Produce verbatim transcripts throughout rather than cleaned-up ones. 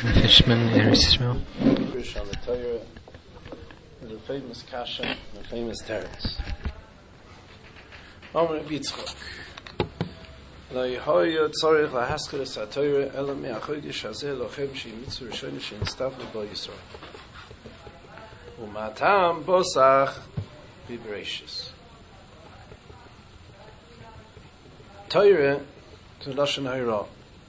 Fishman, Eretz Yisrael. On the Torah, the famous Kasha, the famous Teretz. Omer Yitzchak. Lo yehoya tzorich lahaskir es haTorah ela me'achodesh hazeh lochem she'im mitzvah rishona she'nistavlu bo Yisrael. U'matam bosach b'bereishis. Torah to Lashon Hara.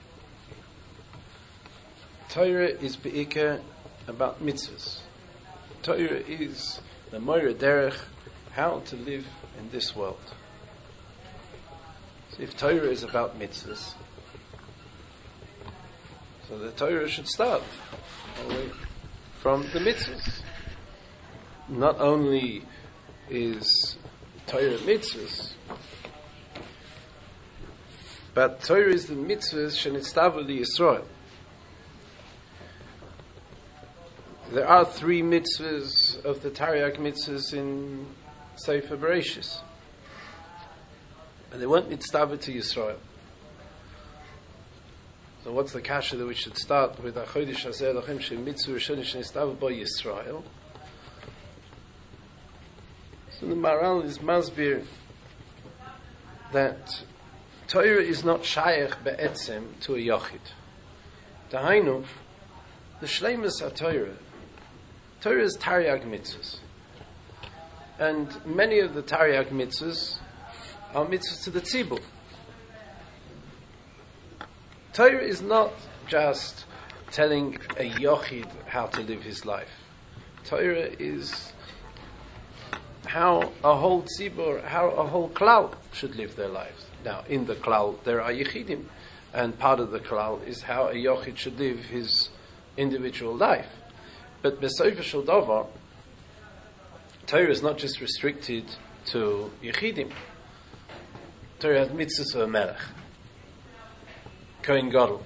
Torah is be'ikah about mitzvahs. Torah is the Moira Derech, how to live in this world. So if Torah is about mitzvahs, so the Torah should start all the way from the mitzvahs. Not only is Torah mitzvahs, but Torah is the mitzvahs shenitztavu Yisrael. There are three mitzvahs of the Taryag mitzvahs in Sefer Bereshis, and they weren't mitzvah to Yisrael. So what's the kasha that we should start with? Achodesh hazeh lochem she'mitzvah rishona she'nistavlu bo Yisrael. So the Maharal is masbir that Torah is not shayach be'etzem to a yochid. Dahainu, the shleimus HaTorah, Torah is Taryag mitzvahs. And many of the Taryag mitzvahs are mitzvahs to the tzibur. Torah is not just telling a yochid how to live his life. Torah is how a whole tzibur, how a whole klal should live their lives. Now, in the klal, there are yechidim, and part of the klal is how a yochid should live his individual life. But B'Sefer Shel Davar, Torah is not just restricted to Yechidim. Torah has mitzvahs for a melech, Kohen Gadol,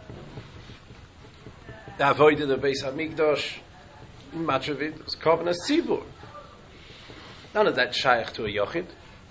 the avodah the Beis Hamikdash, much of it was Korbanos Tzibur. None of that shaykh to a Yochid.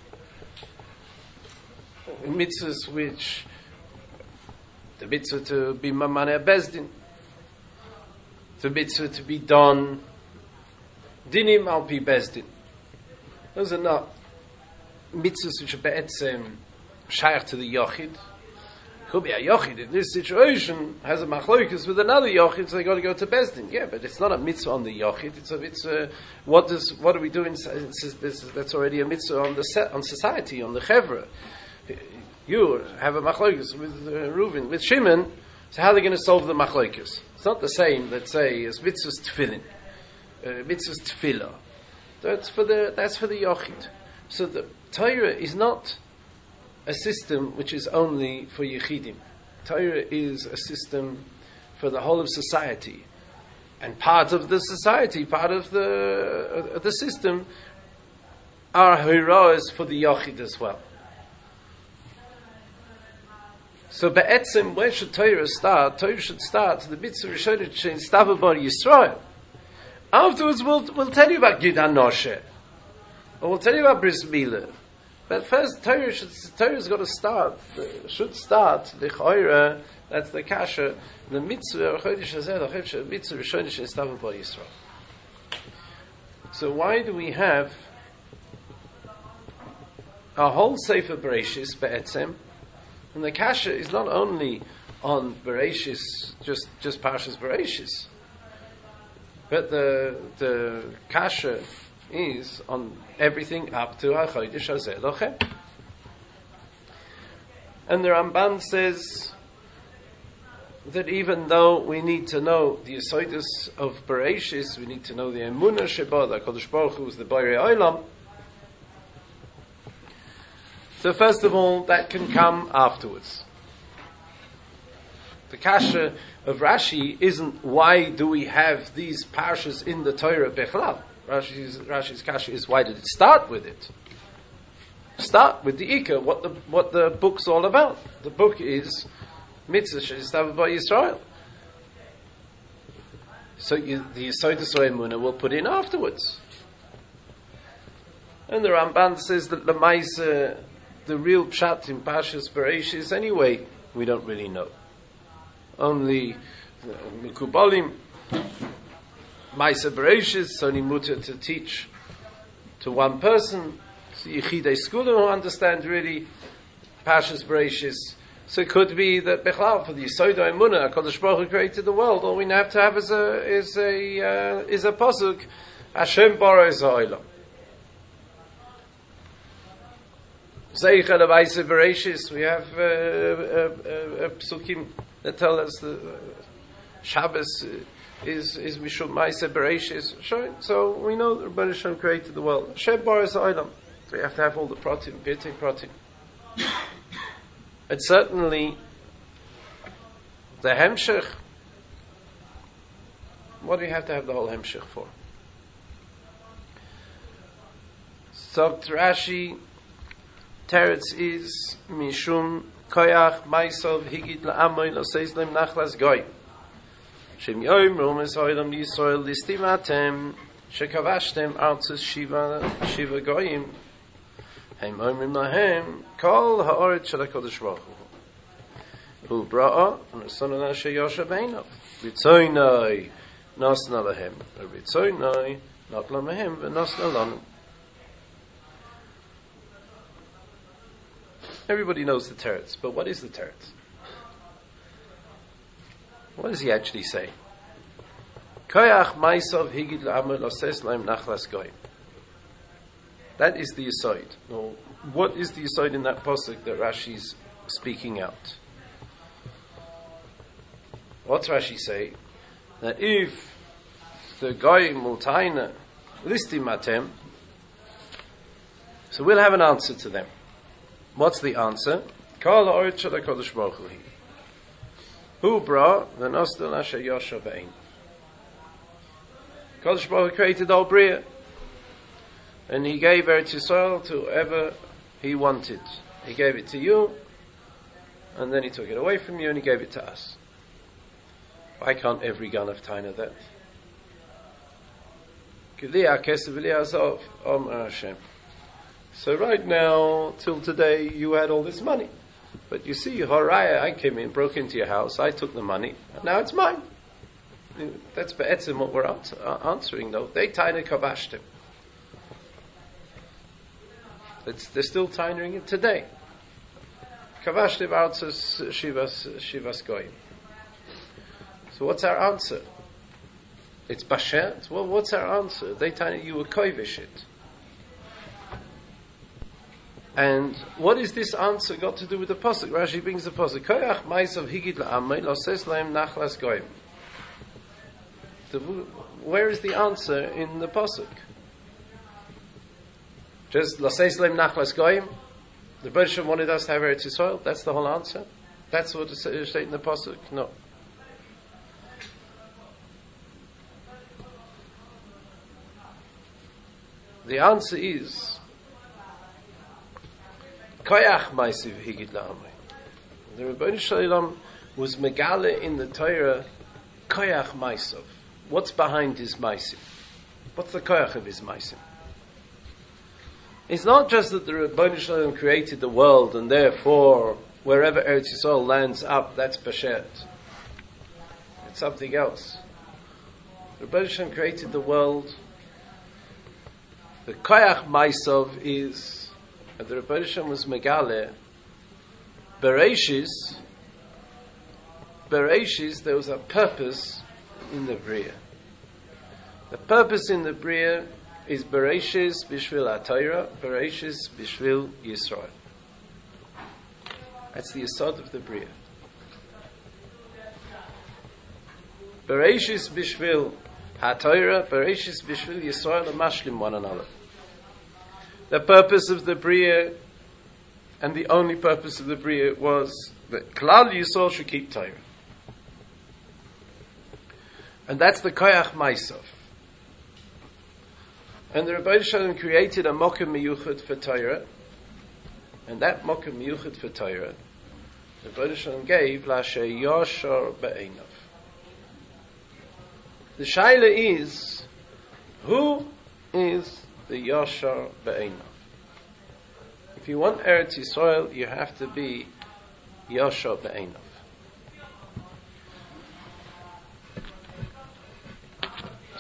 Mitzvahs which, the mitzvah to be Mamaneh Bezdin, the mitzvah to be done dinim al pi bezdin. Those are not mitzvahs which are be'etzem shaykh to the yochid. Could be a yochid in this situation has a machlokas with another yochid, so they got to go to bezdin. Yeah, but it's not a mitzvah on the yochid. It's a mitzvah. What does what do we do in? That's already a mitzvah on the set, on society, on the chevra. You have a machlokas with uh, Reuven, with Shimon. So how are they going to solve the machlokas? It's not the same, let's say, as mitzvahs tefillin, uh, mitzvahs tefillah. That's for the that's for the yochid. So the Torah is not a system which is only for yechidim. Torah is a system for the whole of society, and part of the society, part of the uh, the system, are hiras for the yochid as well. So, be'etzim, where should Torah start? Torah should start the mitzvah rishonah she'nistavlu bo Yisrael. Afterwards, we'll we'll tell you about Gid HaNoshe, or we'll tell you about Bris Milah. But first, Torah should Torah's got to start. Should start the Chayra. That's the kasha. The mitzvah chodesh hazeh lochem mitzvah rishonah she'nistavlu bo Yisrael. So, why do we have a whole Sefer Bereshis be'etzim? And the kasha is not only on Bereshis, just just Parshas Bereshis, but the the kasha is on everything up to Achodesh Hazeh Lochem. And the Ramban says that even though we need to know the Yesodus of Bereshis, we need to know the Emunah Sheba, the Kodesh Baruch Hu is the Borei Olam. So first of all, that can come afterwards. The kasha of Rashi isn't why do we have these parshas in the Torah bechlal. Rashi's, Rashi's kasha is why did it start with it? Start with the Ikar, what the what the book's all about. The book is mitzvah she'nistavlu bo Yisrael. So you, the Yesodus Emunah will put in afterwards. And the Ramban says that the Lamaisa, the real pshat in Parshas Bereshis, anyway, we don't really know. Only Mikubalim, Maisa Bereshis, it's only mutter to teach to one person. So Yechidei Skula who understand really Pashas Bereshis. So it could be that Bechlal for the Yisoda Emunah, HaKadosh Baruch Hu created the world. All we have to have is a is a uh, is a pasuk. Hashem bara es ha'olam. Zeichel of Maisa Bereshis. We have uh, uh, uh, uh, psukim that tell us the uh, Shabbos is is Mishum Maisa Bereshis. So we know that Rebbeinu Shalom created the world. Hashem bara es ha'olam. So we have to have all the pratim, pirtei pratim. But certainly, the Hemshech, what do we have to have the whole Hemshech for? So Rashi, Teretz is Mishum Koyach Maisov Higit La'amoy Loseis Lem Nachlas Goy Shem Yoim Romes Hoylam Yisrael Listimatem Shekavashtem Arzus Shiva Shiva Goyim Heim Omrim Lahem Kol Ha'oret Shel HaKadosh Baruch Hu Bra'a V'Nesanana Sheyosha Beinov V'Tzoynai Nasna Lahem V'Tzoynai Natla Mehem V'Nasna Lanu. Everybody knows the teretz, but what is the teretz? What does he actually say? Koyach Maisov Higid La'amel Oses Lahem Nachlas Goyim. That is the Yesod. Now, what is the Yesod in that pasuk that Rashi's speaking out? What's Rashi say? That if the Goyim will taina listim atem, so we'll have an answer to them. What's the answer? Kol ha'oret shel HaKadosh Baruch Hu. Hu bra v'nosdel asher yosha b'ein. Kadosh Baruch Hu created the whole Bria. And he gave Eretz Yisrael to whoever he wanted. He gave it to you, and then he took it away from you, and he gave it to us. Why can't every gun of Taina that? So right now, till today, you had all this money. But you see, Horaya, I came in, broke into your house, I took the money, and now it's mine. That's be'etzim what we're answering, though. They Taina kavashtim. It's, they're still taining it today. Kavashtim answers Shivas Shivas Goyim. So what's our answer? It's Bashet. Well, what's our answer? They tiny you were koivish it. And what is this answer got to do with the pasuk? Rashi brings the pasuk. Koyach ma'asav higid la'amay loses lahem nachlas goyim. Where is the answer in the pasuk? Just loses lahem nachlas goyim. The Bereshit wanted us to have Eretz Yisrael. That's the whole answer. That's what is stated in the pasuk. No. The answer is Koyach Maisiv Higid La'amay. The Rebbeinu Shalom was megale in the Torah Koyach Maisiv. What's behind his Maisiv? What's the Koyach of his Maisiv? It's not just that the Rebbeinu Shalom created the world and therefore wherever Eretz Yisrael lands up, that's Bashet. It's something else. The Rebbeinu Shalom created the world. The Koyach Maisov is, and the Rebbeinu Shalom was megale, Bereshis, Bereshis, there was a purpose in the Bria. The purpose in the Bria is Bereshis Bishvil HaTorah, Bereshis Bishvil Yisrael. That's the Yesod of the Bria. Bereshis Bishvil HaTorah, Bereshis Bishvil Yisrael, and mashlim one another. The purpose of the Bria, and the only purpose of the Bria, was that Klal Yisrael should keep Torah. And that's the Koyach Maisov. And the Rebbeinu Shalom created a Mokem Miyuchad for Torah, and that Mokem Miyuchad for Torah, the Rebbeinu Shalom gave Lashe Yoshar Be'einav. The Shaila is, who is the Yashar Be'einav? If you want Eretz Yisrael, you have to be Yashar Be'einav.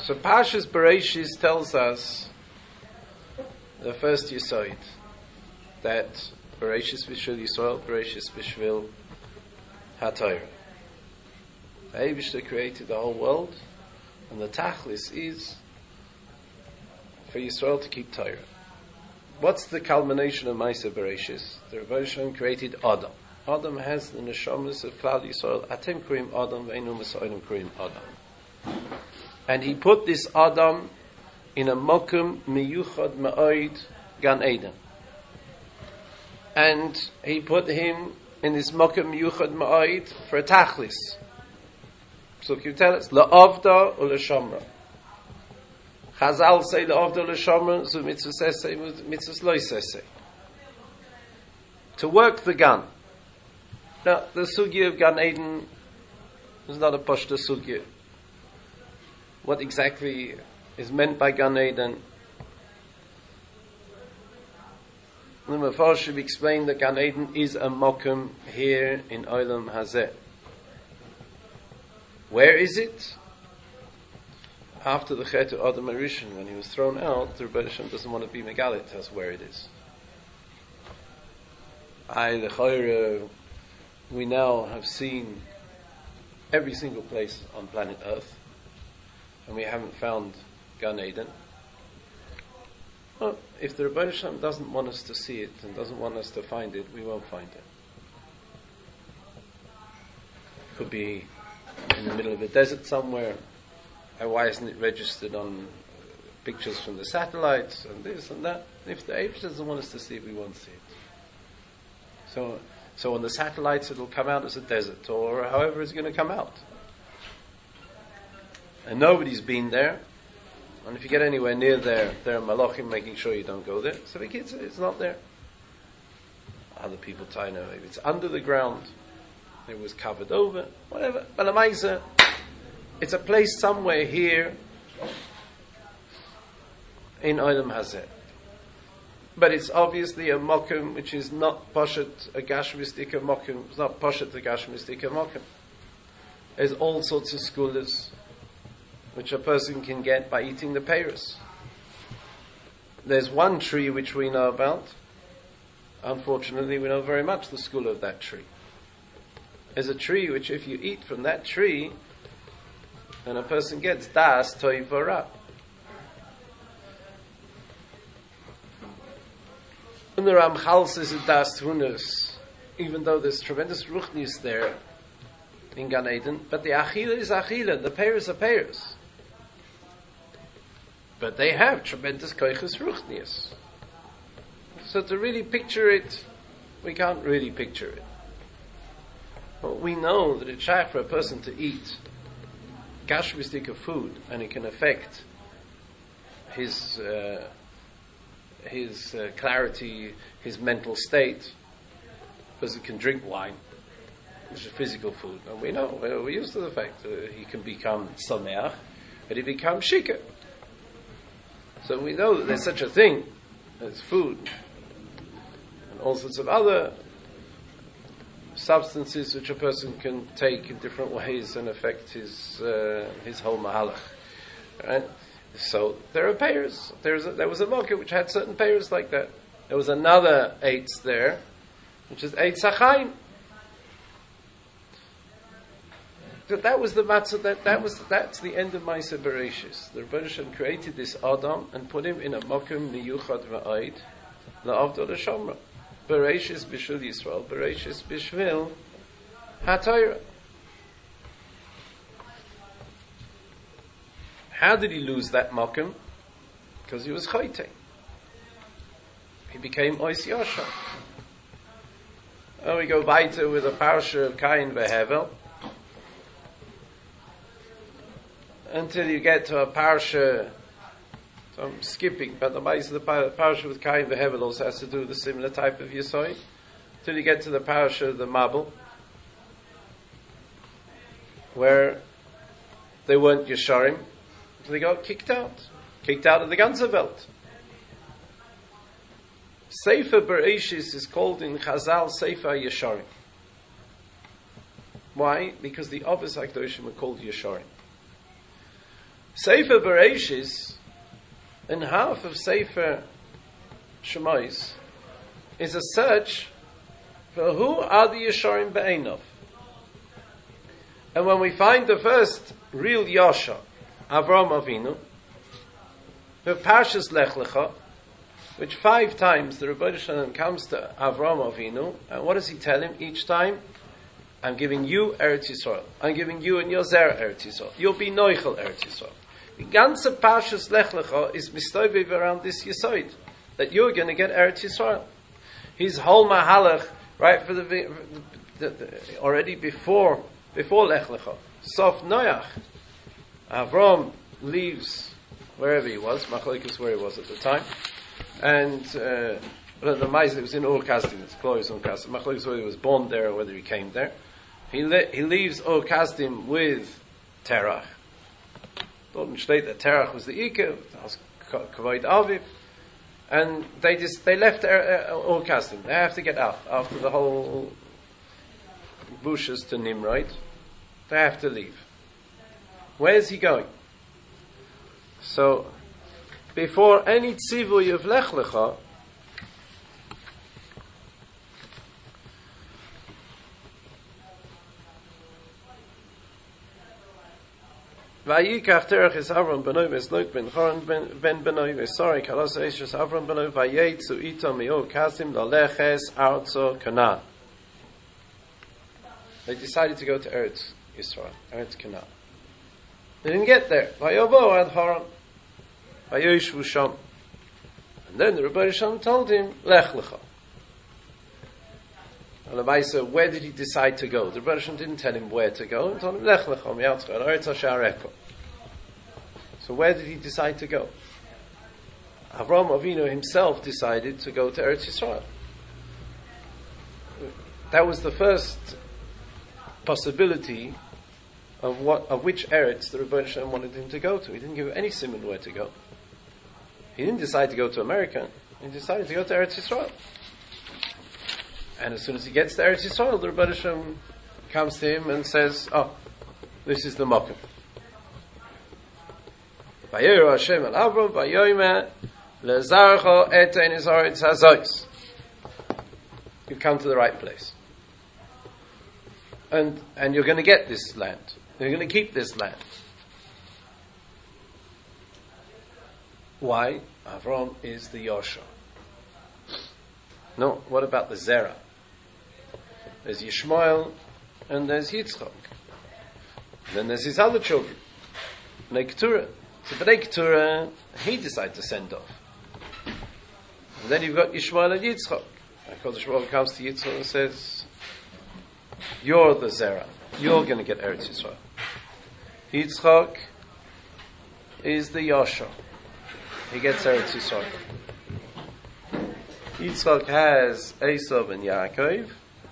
So Parshas Bereshis tells us the first Yesod, that Bereshis B'Shvil Yisrael, Bereshis B'Shvil HaTorah. The Eibishter created the whole world, and the Tachlis is for Yisrael to keep Torah. What's the culmination of Maaseh Bereshis? The Rebbe Shalom created Adam. Adam has the neshamas of Klal Yisrael. Atem kurim Adam, ve'enu Mesodim kurim Adam. And he put this Adam in a mokum miyuchad ma'oid Gan Eden. And he put him in this mokum miyuchad ma'oid for a tachlis. So can you tell us? La'avda or la'shamra? Chazal say la'avda la'shamra, so mitzvah say, mitzvah lo say. To work the gun. Now, the sugya of Gan Eden is not a pashta sugya. What exactly is meant by Gan Eden? The Mefarshim explained that Gan Eden is a mokum here in Olam Hazeh. Where is it? After the Chet of Adam Arishon, when he was thrown out, the Rebbe Shem doesn't want to be megalit as where it is. I, the Chayre, we now have seen every single place on planet Earth, and we haven't found Gan Eden. Well, if the Rebbe Shem doesn't want us to see it and doesn't want us to find it, we won't find it. Could be in the middle of a desert somewhere. And why isn't it registered on pictures from the satellites and this and that? If the Eibush doesn't want us to see it, we won't see it. So, so on the satellites it'll come out as a desert, or however it's going to come out. And nobody's been there. And if you get anywhere near there, there are malachim making sure you don't go there. So the kids, it's not there. Other people try now, maybe it's under the ground. It was covered over, whatever. But the Maisa, it's a place somewhere here in Olam Hazeh. But it's obviously a mokum which is not poshet a gashmistika mokum. It's not poshet a gashmistika mokum. There's all sorts of skulas which a person can get by eating the peiros. There's one tree which we know about. Unfortunately, we know very much the school of that tree. There's a tree which if you eat from that tree, then a person gets das toiv v'ra. When the Ramchal says it das tunas, even though there's tremendous ruchnis there in Gan Eden, but the achila is achila, the peiros are peiros. But they have tremendous koiches ruchnius. So to really picture it, we can't really picture it. But we know that it's shaykh for a person to eat gashmistika food, and it can affect his uh, his uh, clarity, his mental state, because he can drink wine, which is physical food. And we know, we're used to the fact that he can become sameach, but he becomes shikah. So we know that there's such a thing as food, and all sorts of other substances which a person can take in different ways and affect his uh, his whole mahalach. Right? So there are peiros. There's a, there was a mocha which had certain peiros like that. There was another eitz there, which is eitz hachaim. That that was the matzah. That that was that's the end of Maaseh Bereshis. The Rebbe Shem created this Adam and put him in a mokum miyuchad va'oid la'avda l'shamra. Bereshis b'shvil Yisrael, Bereshis b'shvil HaTorah. How did he lose that mokum? Because he was chayte. He became ois yosha. And we go weiter with a parsha of Cain v'Hevel, until you get to a parsha. So I'm skipping, but the base of the parsha with Cain v'Hevel also has to do with a similar type of Yesod. Till you get to the parsha of the Mabul, where they weren't Yesharim, so they got kicked out, kicked out of the ganze Welt. Sefer Bereshis is called in Chazal Sefer Yesharim. Why? Because the Avos HaKadoshim are called Yesharim. Sefer Bereshis, and half of Sefer Shemais, is a search for who are the Yesharim Be'enov. And when we find the first real Yasha, Avram Avinu, the Parshas Lech Lecha, which five times the Rebbeinu Shalom comes to Avram Avinu, and what does he tell him each time? I'm giving you Eretz Yisrael. I'm giving you and your Zerah Eretz Yisrael. You'll be Noichel Eretz Yisrael. The ganze Parshas Lech Lecha is mistoviv around this Yisoid, that you're going to get Eretz Yisrael. His whole Mahalach, right, for the, the, the, the already before before Lech Lecha, Sof Noach, Avram leaves wherever he was, Machlokes where he was at the time, and uh, the Ma'aseh was in Ur Kasdim, it's close Ur Kasdim. Machlokes whether he was born there or whether he came there. He le- he leaves Ur Kasdim with Terach. Dort state that Terach was the Ike, that was Kavod Aviv, and they just they left Ur Kasdim. They have to get out after the whole bushes to Nimrod. They have to leave. Where is he going? So, before any tzivuy of Lech Lecha, Vayikach terach es Avram beno v'esloik ben Choron ben beno v'sorek halos eishes Avram beno vayetzu ito mi'ur kasim laleches arzo Canaan. They decided to go to Eretz Yisrael, Eretz Canaan. They didn't get there. Vayovo ad Haran, vayoshu sham. And then the Rebbeinu Shalom told him, Lech Lecha. And the Ma'aseh, where did he decide to go? The Rebbeinu Shalom didn't tell him where to go. He told him, Lech Lecha, mi'atzcha, Eretz HaSha'areko. So where did he decide to go? Avram Avinu himself decided to go to Eretz Yisrael. That was the first possibility of what of which Eretz the Rebbeinu Shalom wanted him to go to. He didn't give any simon where to go. He didn't decide to go to America. He decided to go to Eretz Yisrael. And as soon as he gets to Eretz Yisrael, the Rebbeinu Shalom comes to him and says, "Oh, this is the Makom." Vayeru Hashem el Avram vayomer lezarcho etein esaretz hazois. You've come to the right place. And and you're going to get this land. You're going to keep this land. Why? Avram is the Yosha. No, what about the Zerah? There's Yishmael and there's Yitzchak. And then there's his other children. Bnei Keturah. So Bnei Keturah, he decided to send off. And then you've got Yishmael and Yitzchak. HaKadosh Baruch Hu comes to Yitzchak and says, you're the Zerah. You're going to get Eretz Yisrael. Yitzchak is the Yosha. He gets Eretz Yisrael. Yitzchak has Esav and Yaakov.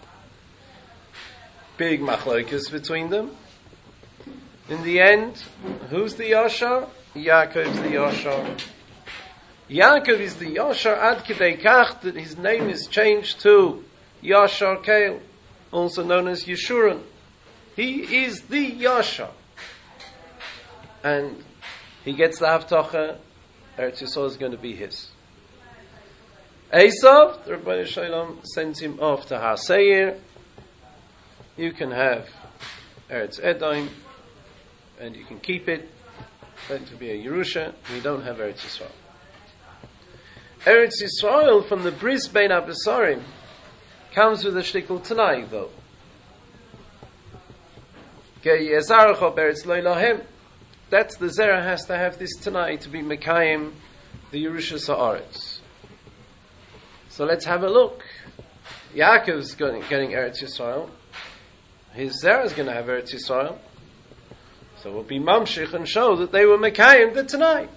Big machlokes between them. In the end, who's the Yosha? Yaakov's the Yosha. Yaakov is the Yosha ad kidei kach that his name is changed to Yashar Kael, also known as Yeshurun. He is the Yasha. And he gets the Havtacha, Eretz Yisrael is going to be his. Esav, the Rebbeinu Shalom sends him off to Har Seir. You can have Eretz Edom, and you can keep it. Going to be a Yerusha. You don't have Eretz Yisrael. Eretz Yisrael from the Bris Bein HaBesarim comes with a shtikul Tanai, though. That's the Zerah has to have this Tanai to be Mekayim, the Yerusha Sa'aretz. So let's have a look. Yaakov's getting, getting Eretz Yisrael. His Zerah is going to have Eretz Yisrael. So we'll be mamshich and show that they were Mekayim the Tanai.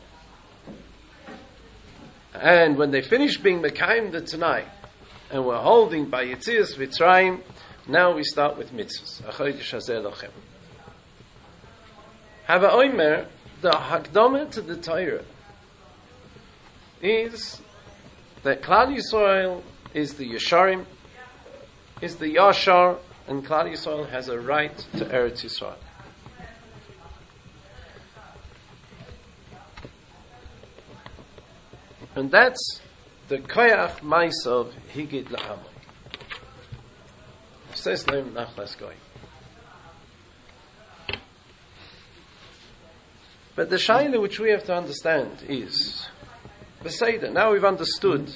And when they finish being Mekayim the Tanai, and we're holding by Yetzias Mitzrayim, now we start with mitzvahs. Achodesh hazeh lochem. Hava Omer, the Hakdama to the Torah is that Klal Yisrael is the Yesharim, is the Yashar, and Klal Yisrael has a right to Eretz Yisrael. And that's the koyach ma'isov higid la'amoi. Says Leim Nachlas Goy. But the shaila which we have to understand is, Beseda, now we've understood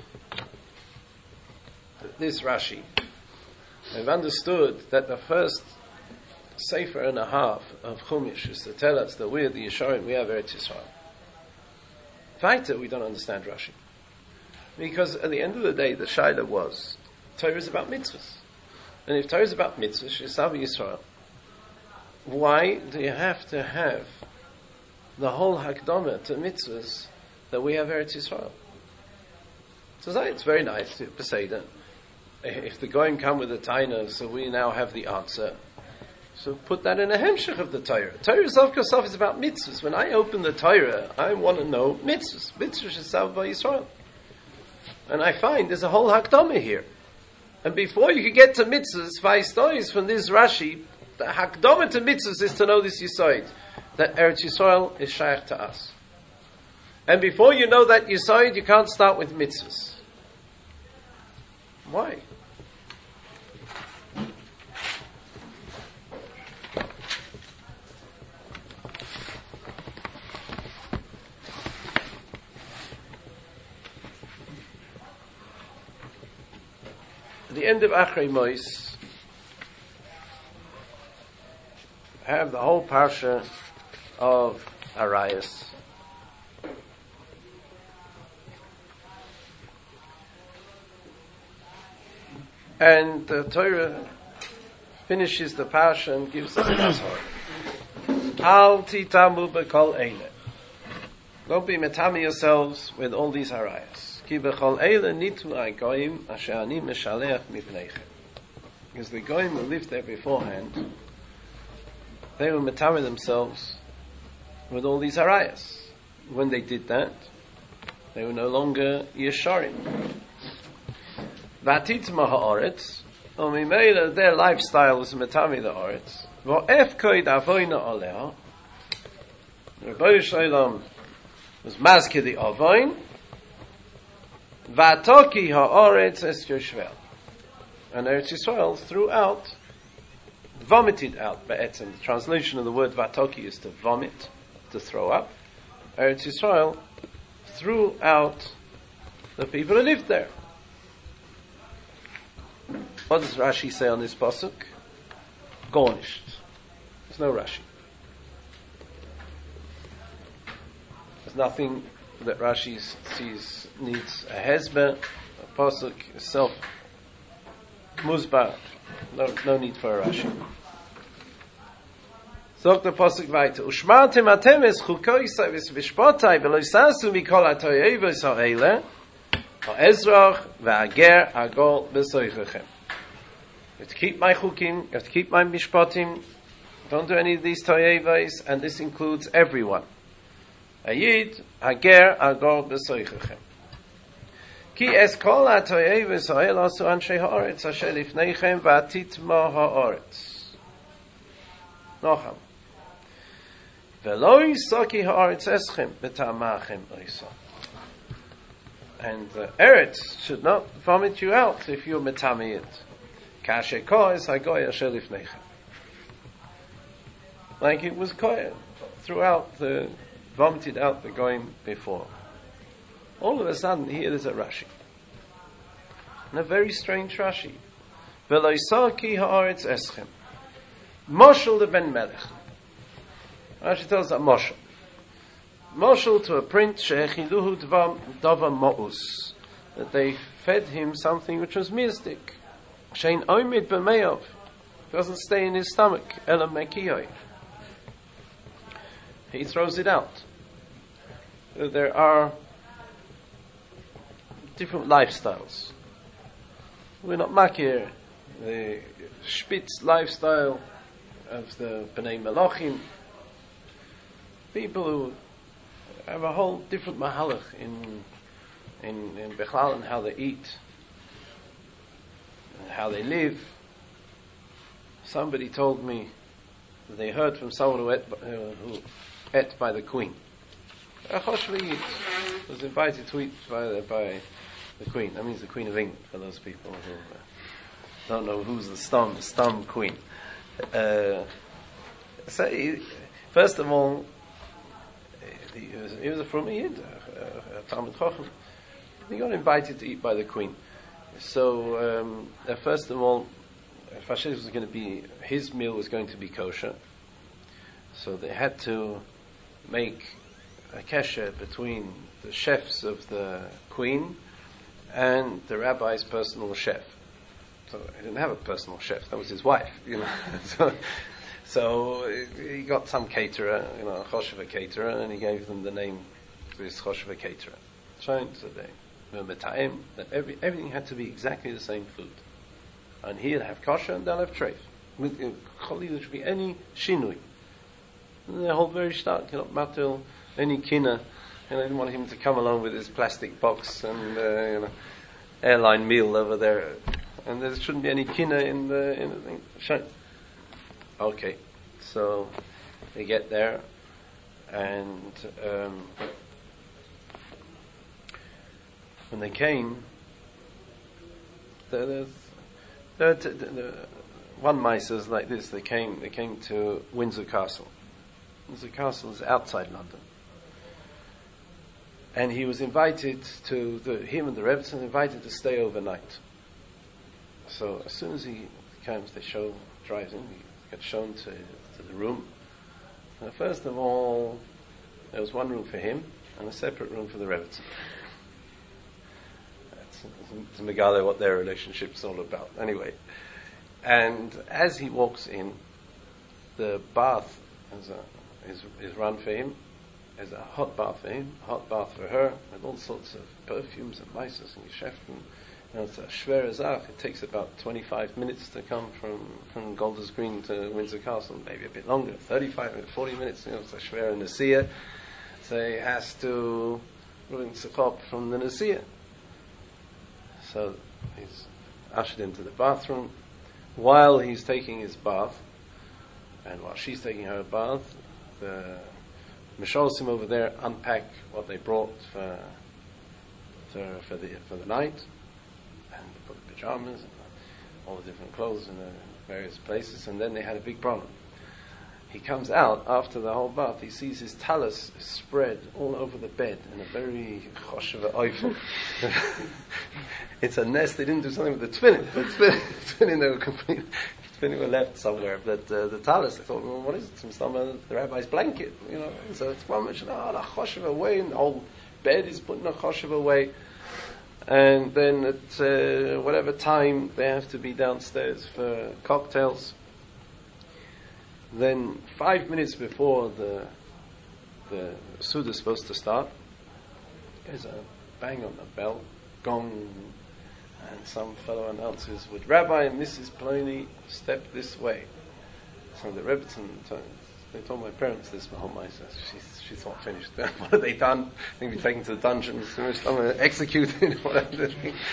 this Rashi. We've understood that the first sefer and a half of Chumash is to tell us that we're the Yesharim, we have Eretz Yisrael. Weiter, we don't understand Rashi. Because at the end of the day, the shaila was, Torah is about mitzvahs. And if Torah is about mitzvahs, Shesav Yisrael, why do you have to have the whole Hakdama to mitzvahs that we have Eretz Yisrael? So it's very nice to say that if the Goyim come with the Taina, so we now have the answer. So put that in a hemshech of the Torah. Torah Zav Kosov is about mitzvahs. When I open the Torah, I want to know mitzvahs. Mitzvahs Shesav Yisrael. And I find there's a whole Hakdama here. And before you can get to mitzvahs, five stories from this Rashi, the hakdama to mitzvahs is to know this Yesod, that Eretz Yisrael is shaykh to us. And before you know that Yesod, you can't start with mitzvahs. Why? At the end of Achrei Mos, have the whole parsha of Arayos. And the Torah finishes the parsha and gives us an ashar. Al titamu b'kol eile. Don't be metami yourselves with all these Arayos. Ki b'chol eile nitu ha'goyim asher ani meshaleach mipneichem. Because the goyim who lived there beforehand, they were metami themselves with all these Arayos. When they did that, they were no longer Yesharim. Vatitma ha'aretz, or mimela, their lifestyle was metami the aretz. V'efkoid avoyna aleh. Rebbeinu Shalom was mazke the avoyn. Vatoki ha'aretz es Yoshvel. And Eretz Yisrael threw out, vomited out, be'etzem. The translation of the word vatoki is to vomit, to throw up. Eretz Yisrael threw out the people who lived there. What does Rashi say on this pasuk? Gornished. There's no Rashi. There's nothing that Rashi sees needs a hezber, a pasuk itself, muzbar. No, no need for a Rashi. Zog the pasuk weiter. Ushmartem atem es chukoisai v'shpotai v'lo yisasu mikol ha'toyevos ha'eile ha'ezrach v'ager agol b'soichechem. You have to keep my chukim, you have to keep my mishpatim. Don't do any of these toyevos, and this includes everyone. Ayid, Hager, Agor, Besoichechem. Ki es kol ha-toyevos ha'el asu anshe ha'aretz asher lifneichem v'atitma ha'aretz. Nocham. V'lo yisaki ha'aretz eschem b'tamachem oisa. And the eretz should not vomit you out if you're metami it. Kashe kois hagoy asher lifneichem. Like it was koy throughout the vomited out the goyim before. All of a sudden, here there's a Rashi. And a very strange Rashi. V'lo yisaki ha'aretz eschem. Moshel the ben melech. Rashi tells that Moshel. Moshel to a prince, she'echiluhu dava mo'us. That they fed him something which was mystic. Shein oimid b'meyav. Doesn't stay in his stomach. Ela mekiyoi. He throws it out. There are different lifestyles. We're not makir the spitz lifestyle of the Bnei Melachim. People who have a whole different mahalach in in in Bechlal and how they eat and how they live. Somebody told me that they heard from someone who ate, uh, who ate by the queen. was invited to eat by the, by the Queen. That means the Queen of England, for those people who uh, don't know who's the Stam, Stam Queen. Uh, so, he, first of all, he was, he was a Frum Yid, a Talmud Chacham. He got invited to eat by the Queen. So, um, uh, first of all, Fashish was going to be, his meal was going to be kosher. So they had to make a kesher between the chefs of the Queen and the rabbi's personal chef. So he didn't have a personal chef; that was his wife, you know. so, so he got some caterer, you know, a choshev caterer, and he gave them the name for this choshev caterer. So they were metayim that every, everything had to be exactly the same food, and he'll have kosher and they'll have treif. With choli, there should be any shinui. And they hold very stark, you know, matil any kina, and I didn't want him to come along with his plastic box and uh, you know, airline meal over there. And there shouldn't be any kina in the in the thing. Shine. Okay, so they get there, and um, when they came, the, the, the, the, the one mice is like this. They came. They came to Windsor Castle. Windsor Castle is outside London, and he was invited to the him and the Rebbetzin invited to stay overnight. So as soon as he comes, the show drives in, he gets shown to, to the room. Now, first of all, there was one room for him and a separate room for the Rebbetzin. It's, it's Megale what their relationship's all about. Anyway, and as he walks in, the bath is, a, is, is run for him. There's a hot bath for him, a hot bath for her, with all sorts of perfumes and mices and geschäften. You know, it's a schwere Zach. It takes about twenty-five minutes to come from, from Golders Green to Windsor Castle, maybe a bit longer, thirty-five minutes, forty minutes. You know, it's a schwere Nasiya. So he has to ruin Sekop from the Nasiya. So he's ushered into the bathroom. While he's taking his bath, and while she's taking her bath, the Misholsim over there unpack what they brought for, for, for, the, for the night. And put the pajamas and all the different clothes in the various places, and then they had a big problem. He comes out after the whole bath, he sees his talus spread all over the bed in a very choshev oifel. It's a nest. They didn't do something with the tefillin. The tefillin, they were complete. Tefillin were left somewhere, but uh, the talus, they thought, well, what is it? Some some uh, the rabbi's blanket, you know. So it's one mention, oh, the choshev away, and the whole bed is putting a choshev away. And then at uh, whatever time they have to be downstairs for cocktails. Then five minutes before the the Suda is supposed to start, there's a bang on the bell, gong, and some fellow announces, "Would Rabbi and Missus Plony step this way?" So the Rebbetzin, they told my parents this, my home she's, she's not finished. What have they done? I think we're taken to the dungeons, executed, whatever.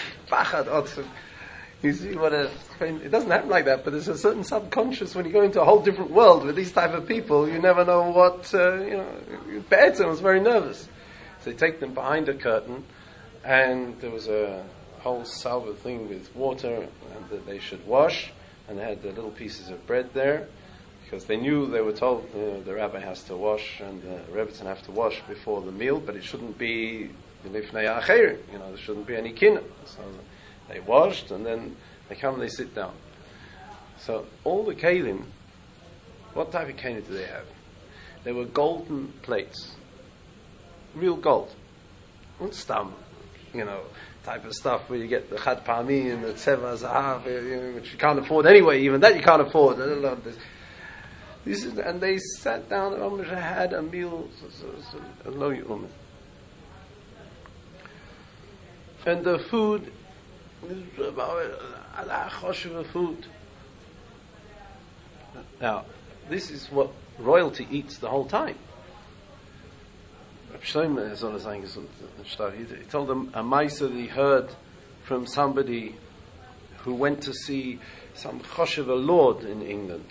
You see what a, it doesn't happen like that, but there's a certain subconscious when you go into a whole different world with these type of people, you never know what, uh, you know, Be'etzim was very nervous. So they take them behind a curtain, and there was a whole salver thing with water, and that they should wash, and they had the little pieces of bread there, because they knew, they were told uh, the rabbi has to wash and the Rebbetzin have to wash before the meal, but it shouldn't be lifnei acherim, you know, there shouldn't be any kinna. So they washed, and then they come and they sit down. So all the kelim, what type of kelim do they have? They were golden plates, real gold, not stam, you know, type of stuff where you get the chad pami and the tzeva zahav, you know, which you can't afford anyway. Even that you can't afford. I don't know this. This is, and they sat down and had a meal, and the food, food. Now, this is what royalty eats the whole time. He told them a maisa that he heard from somebody who went to see some choshev lord in England.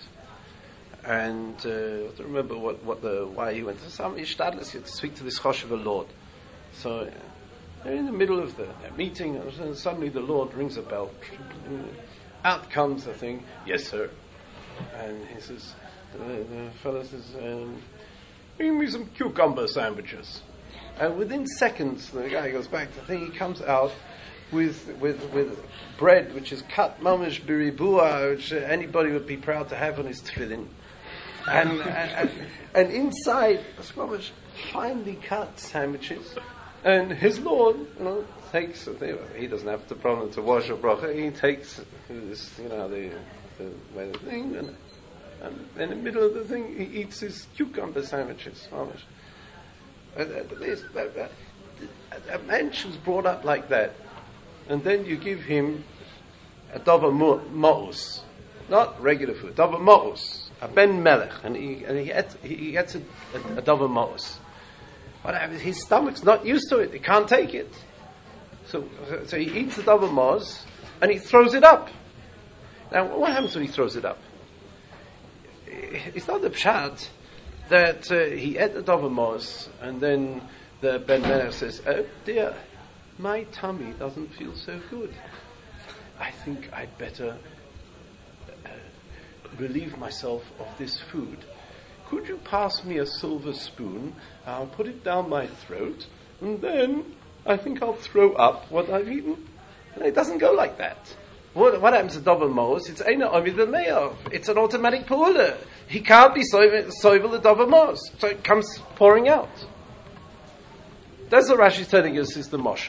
And uh, I don't remember what, what the why he went to some ishtadlis to speak to this choshev lord. So they're in the middle of the their meeting, and suddenly the Lord rings a bell. Out comes the thing. Yes, sir. And he says, the, the fellow says, um, bring me some cucumber sandwiches. And within seconds, the guy goes back to the thing. He comes out with with with bread which is cut mamish biribua, which uh, anybody would be proud to have on his tefillin, and and, and inside mamish finely cut sandwiches. And his Lord, you know, takes he doesn't have the problem to wash a bracha. He takes this, you know, the the, the thing, and, and in the middle of the thing, he eats his cucumber sandwiches. Mamish. And, uh, this, uh, uh, a man who's brought up like that, and then you give him a davar ma'us, not regular food, davar ma'us, a ben melech, and he and he gets, he gets a, a, a davar ma'us. But his stomach's not used to it; he can't take it. So, so he eats the davar ma'us and he throws it up. Now, what happens when he throws it up? It's not the pshat that uh, he ate the davar ma'us and then the ben melech says, "Oh dear, my tummy doesn't feel so good. I think I'd better uh, relieve myself of this food. Could you pass me a silver spoon? I'll put it down my throat, and then I think I'll throw up what I've eaten." And it doesn't go like that. What, what happens to davar ma'us? It's eina omi v'meyav. It's an automatic pu'ula. He can't be soivel the davar ma'us, so it comes pouring out. That's what Rashi's telling us is the moshel.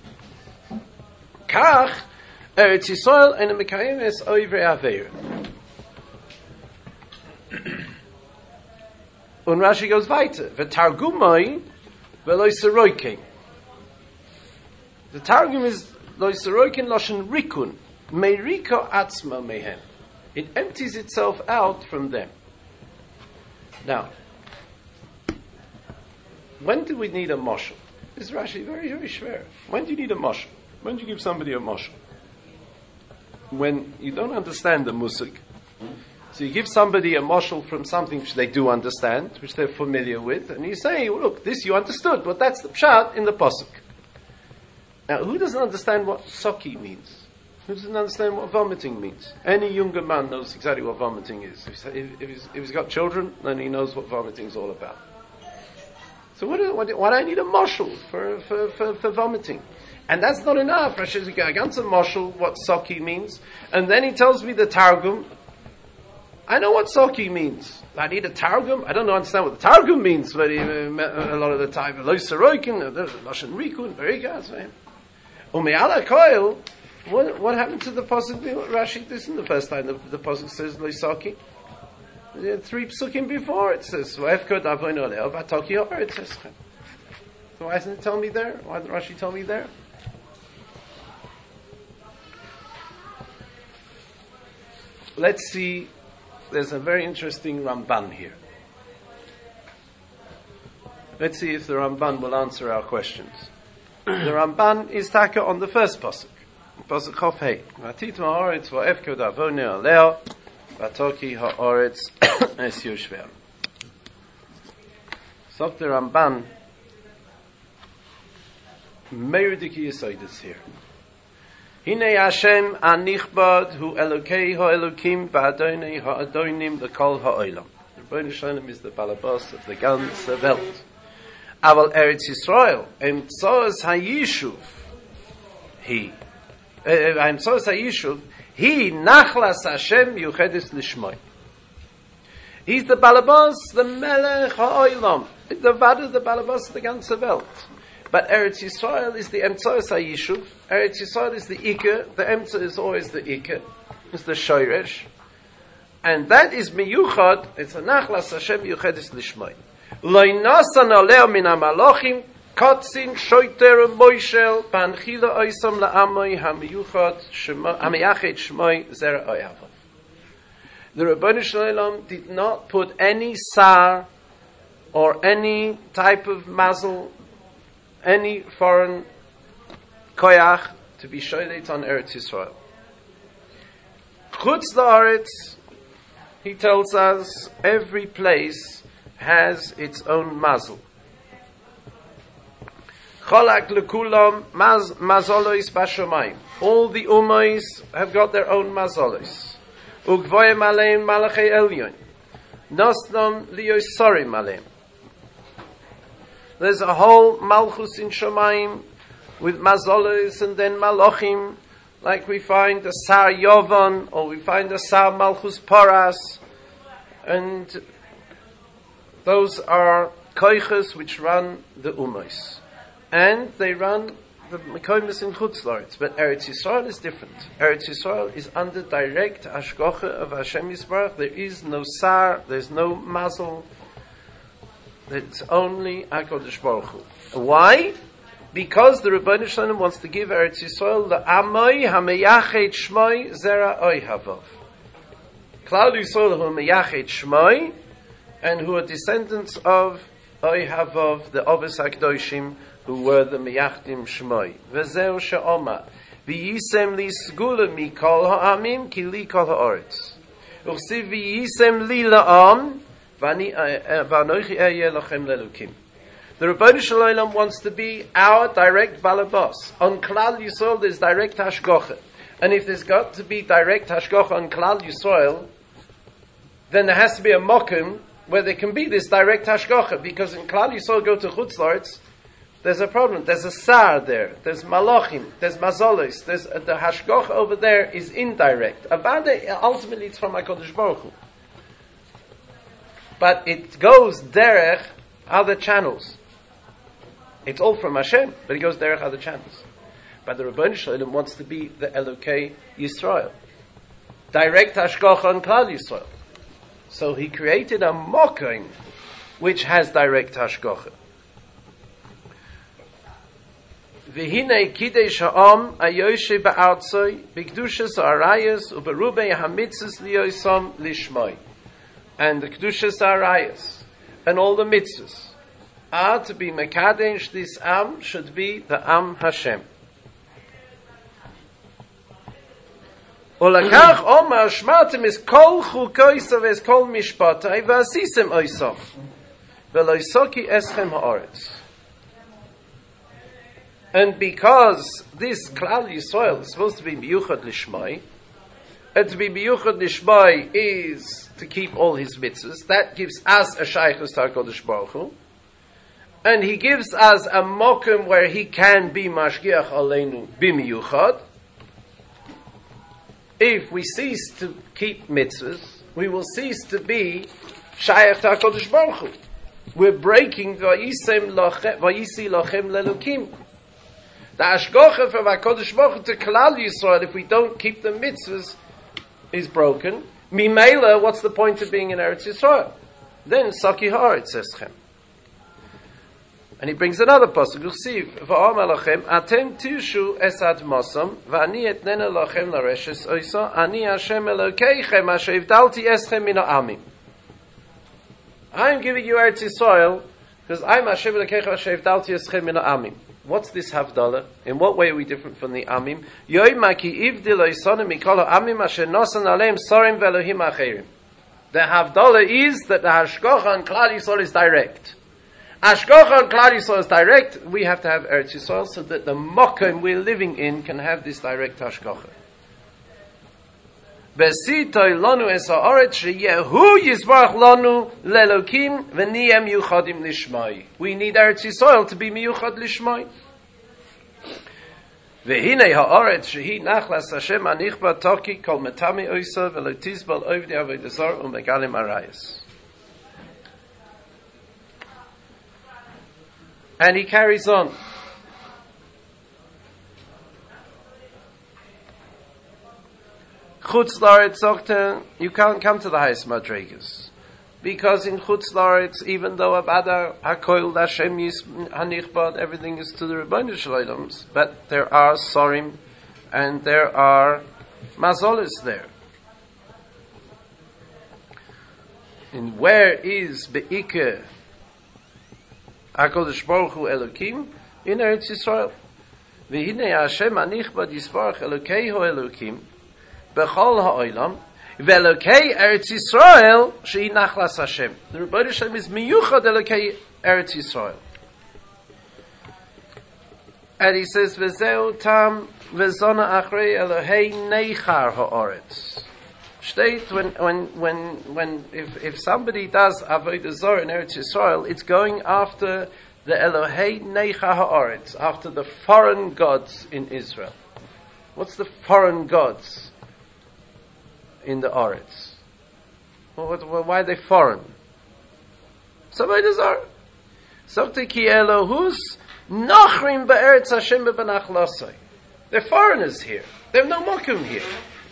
Kach Eretz Yisrael and the Mekayim is over Aveir. And Rashi goes weiter. V'targumai v'loi seroikin. The targum is loi seroikin loshen rikun. Meiriko atzma mehen. It empties itself out from them. Now, when do we need a moshel? This is Rashi very, very schwer. When do you need a moshel? When do you give somebody a moshel? When you don't understand the musig. So you give somebody a moshel from something which they do understand, which they're familiar with, and you say, well, look, this you understood, but that's the pshat in the pasuk. Now, who doesn't understand what soki means? Who doesn't understand what vomiting means? Any younger man knows exactly what vomiting is. If, if, he's, if he's got children, then he knows what vomiting is all about. So what, what, why do I need a moshel for, for, for, for vomiting? And that's not enough. Rashi says, I got some moshel, what soki means, and then he tells me the targum. I know what soki means. I need a targum. I don't understand what the targum means, but a lot of the time, lo seroikin, loshen rikun, very good. Ume'ala koil. What what happened to the pasuk? Rashi, this isn't the first time the, the pasuk says lo soki. There are three psukim before it says v'efkod avono leo v'atoki or it says. So why doesn't it tell me there? Why did Rashi tell me there? Let's see. There's a very interesting Ramban here. Let's see if the Ramban will answer our questions. The Ramban is taka on the first pasuk. Pasuk Chof Hei. Vatit ha'oretz va'efkod avone aleo v'atoki ha'oretz es yoshver. So the Ramban Meridiki Yisoidus here. Hine Hashem anichbad hu Elokei ha'elokim v'adonei ha'adonim l'kol ha'olam. The Rebbeinu Shalom is the balabas of the ganze Welt. Aval Eretz Yisrael emtzoas ha'yishuv he emtzoas ha'yishuv he nachlas Hashem yuchedis lishmoi. He's the balabas, the melech ha'olam, the vada, the balabas of the ganze Welt. But Eretz Yisrael is the Emtzoas HaYishuv. Eretz Yisrael is the Ikka. The Emtza is always the Ikka. It's the Shoyresh. And that is Miyuchad. It's a Nachlas Hashem Yuchedis Lishmai. Loi nasan aleo min ha-malochim kotzin shoyter moishel panchila oisam la'amoi ha-miyuchad ha-miyachet shmoi zera oyava. The Rebbeinu Shalom did not put any sar or any type of mazel, any foreign koyach to be shoylet on Eretz Yisrael. Chutz la'aretz, he tells us, every place has its own mazel. Cholak lekulam maz mazolois bashomayim. All the ummos have got their own mazolos. Ugvoyim aleim malachei elyon. Nosnom liyosorim aleim. There's a whole malchus in Shomayim with mazolos and then malachim, like we find the Sar Yovan or we find the Sar Malchus Paras, and those are koiches which run the ummos, and they run the mekoymes in Chutz La'aretz. But Eretz Yisrael is different. Eretz Yisrael is under direct hashgacha of Hashem Yisbarach. There is no Sar, there's no mazel. It's only HaKadosh Baruch Hu. Why? Because the Rebbeinu Shalom wants to give Eretz Yisrael the Amoi HaMeyachet Shmoi Zera Oihavav. Klal Yisrael who Meyachet Shmoi and who are descendants of Oihavav, the Ovis HaKdoshim, who were the Meyachtim Shmoi. V'zeu she'oma v'yisem li sgula mikol ha'amim ki li kol ha'oretz. Uchsiv v'yisem li la'am v'anoichi ehyeh lachem lelukim. The Rebbeinu Shalom wants to be our direct balabas. On Klal Yisrael there's direct hashgacha. And if there's got to be direct hashgacha on Klal Yisrael, then there has to be a mokum where there can be this direct hashgacha. Because in Klal Yisrael go to Chutz La'aretz, there's a problem. There's a sar there. There's malachim. There's mazolos. There's uh, the hashgacha over there is indirect. Avada, ultimately it's from HaKadosh Baruch Hu. But it goes derech other channels. It's all from Hashem, but it goes derech other channels. But the Rebbeinu Shalom wants to be the Elokei Yisrael. Direct hashgacha on Klal Yisrael. So he created a mokim which has direct hashgacha. V'hinei kidei sha'am ayoshe ba'artzoi b'kedushas ha'arayos u'berubei ha'mitzvos liyosom lishmoi. And the kedushas ha'arayos and all the mitzvahs are to be mekadesh. This am should be the am Hashem. Olakach omar shmartem is kol chukoisav es kol mishpatai v'asisem oisav v'loisoki eschem ha'aretz. And because this Klal Yisrael is supposed to be miyuchad lishmai, and to be miyuchad lishmai is to keep all his mitzvahs, that gives us a shaychus to HaKadosh Baruch Hu. And he gives us a mokum where he can be mashgiach aleinu b'miyuchad. If we cease to keep mitzvahs, we will cease to be shayach to HaKadosh Baruch Hu. We're breaking v'yisem lachem v'yisi lachem lelukim. The hashgacha from HaKadosh Baruch Hu to Klal Yisrael, if we don't keep the mitzvahs, is broken. Mimela, what's the point of being in Eretz Yisrael? Then Saki Haaretz eschem. And he brings another pasuk. You'll see, v'amar lachem, atem tishu es admosam, v'ani etnena lachem lareshes oisa, ani Hashem Elokeichem asher ivdalti eschem min ha'amim. I'm giving you Eretz Yisrael because I'm Hashem Elokeichem asher ivdalti eschem min ha'amim. What's this havdalah? In what way are we different from the amim? Yoima ki ivdil oisana mikol ha'amim asher nosan aleim sorim ve'elohim acherim. The havdalah is that the hashgacha on Klal Yisrael is direct. Hashgacha on Klal Yisrael is direct. We have to have Eretz Yisrael so that the mokum we're living in can have this direct hashgacha. Besitoi lanu es ha'aretz sheyehu yisbarach lanu lelokim v'niyem yuchadim lishmai. We need Eretz Yisrael to be miyuchad lishmai. V'hinei ha'aretz shehi nachlas Hashem anichba toki kol metami oisa v'lo tizbal ovdi avodah zarah u'megalim arayos. And he carries on. Chutz La'aretz Zochten, you can't come to the highest madrigas. Because in Chutz La'aretz, even though Avada HaKoil Hashem Yis Hanichbad, everything is to the Rebbeinu Shaloms, but there are Sorim and there are Mazolis there. And where is Be'ikeh HaKadosh Baruch Hu Elokim? In Eretz Yisrael. V'hinei Hashem Hanichbad Yisbarach Elokeihu Elokim Bechol ha'olam ve'elokei Eretz Yisrael she'i nachlas Hashem. The Rebbeinu Shalom is miyuchad elokei Eretz Yisrael. And he says, "V'zeu tam v'zona achrei Elohei neichar ha'oretz." State when when when when if if somebody does avodah zarah in Eretz Yisrael, it's going after the Elohei neichar ha'oretz, after the foreign gods in Israel. What's the foreign gods in the Oretz? Well, what, why are they foreign? Avodah zarah. Softi ki Elohus nachrim be'eretz Hashem be'benachlasai. They're foreigners here. They have no mokum here.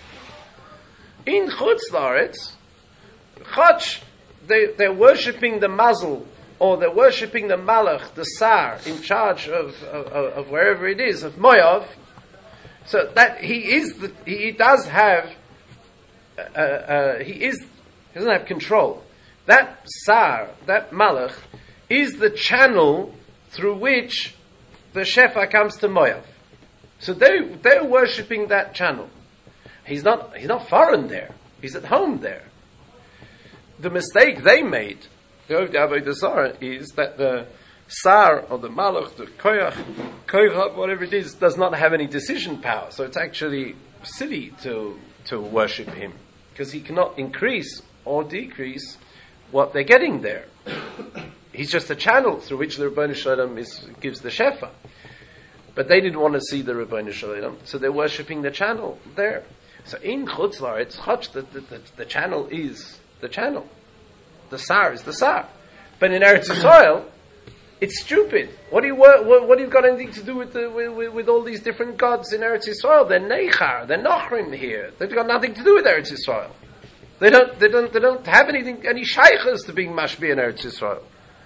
In Chutz La'aretz, Chach, they, they're worshipping the Mazel, or they're worshipping the Malach, the Sar, in charge of, of, of wherever it is, of Moav. So that he is, the, he does have, uh, uh, he is, he doesn't have control. That Sar, that Malach, is the channel through which the Shefa comes to Moav. So they, they're worshipping that channel. He's not, he's not foreign there. He's at home there. The mistake they made, the Avodah Zarah, is that the Sar or the Malach, the Koyach, Koyach, whatever it is, does not have any decision power. So it's actually silly to, to worship him, because he cannot increase or decrease what they're getting there. He's just a channel through which the Rebbeinu Shalom is, gives the Shefa. But they didn't want to see the Rebbeinu Shalom, so they're worshipping the channel there. So in Chutz La'aretz, Chach, the, the, the, the channel is the channel. The Sar is the Sar. But in Eretz Yisrael, it's stupid. What do you what, what do you got anything to do with, the, with with all these different gods in Eretz Yisrael? They're Neichar, they're Nochrim here. They've got nothing to do with Eretz Yisrael. They don't they don't they don't have anything any shaykhs to being mashbi in Eretz Yisrael.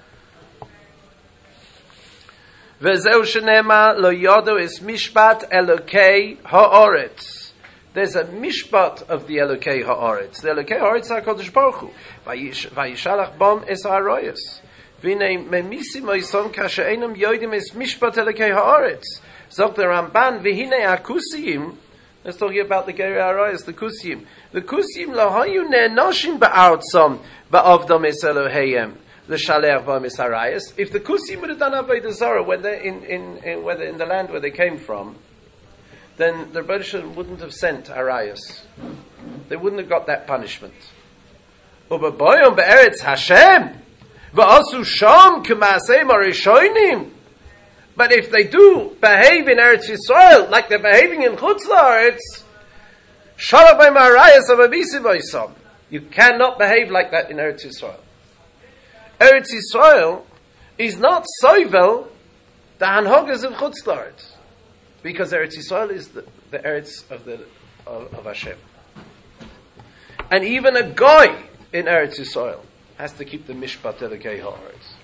V'zeu shenema lo yodo is mishpat Elokei ha'oretz. There's a mishpat of the Elokei ha'aretz. The Elokei ha'aretz is HaKadosh Baruch Hu. Vayishalach bom es ha'aroyos. V'nei memisim oisom kasha einam yoidim es mishpat Elokei ha'aretz. Zog the Ramban, v'hinei ha'kusiyim. Let's talk about the Geri ha'aroyos, the kusiyim. The kusiyim lo hayu ne'enoshim ba'artzom ba'avdom es Eloheyem. L'shalech bom es ha'arayos. If the kusiyim would have done Avodah Zarah when they're in, in, in, whether in the land where they came from, then the Rebbeinu Shalom wouldn't have sent Arayos. They wouldn't have got that punishment. Ubaboyom be'eretz Hashem v'asu sham k'maasei marishonim. But if they do behave in Eretz Yisrael like they're behaving in Chutz La'aretz, shalom b'im Arayos avavisi b'isam. You cannot behave like that in Eretz Yisrael. Eretz Yisrael is not soivel the hanhogas of Chutz La'aretz. Because Eretz Yisrael is the, the Eretz of the of, of Hashem, and even a guy in Eretz Yisrael has to keep the Mishpat Elokei ha'aretz.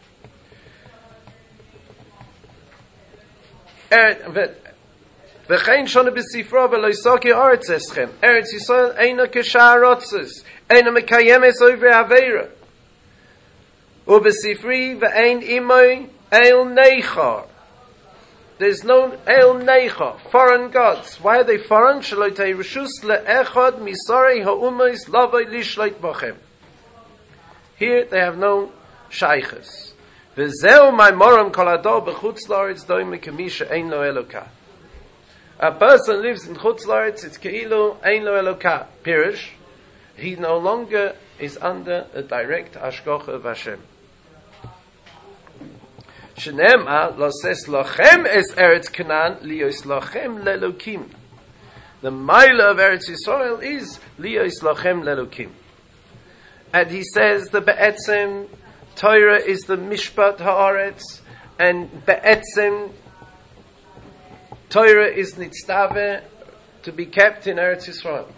V'chein shona b'sifra v'lo yisaki ha'aretz eschem. Eretz Yisrael eina k'sha'arotzes, eina mekayemes over aveira. U'b'sifri v'ein imoy el neichar. There's no El Neicha, foreign gods. Why are they foreign? Shaloitei Rishus le'echad misarei ha'umois lavoi lishleit bochem. Here they have no shaykhs. V'zeu ma'imoram kol ador b'chutz la'aretz doim k'misha ein lo Elokah. A person lives in Chutz La'aretz, it's ke'ilu ein lo Elokah. Pirish, he no longer is under a direct hashgacha of Hashem. Shenema lo ses lochem es Eretz Canaan liyos lochem lelokim. The mile of Eretz Yisrael is liyos lochem lelokim. And he says the be'etzem Torah is the mishpat ha'aretz, and be'etzem Torah is nitztave to be kept in Eretz Yisrael.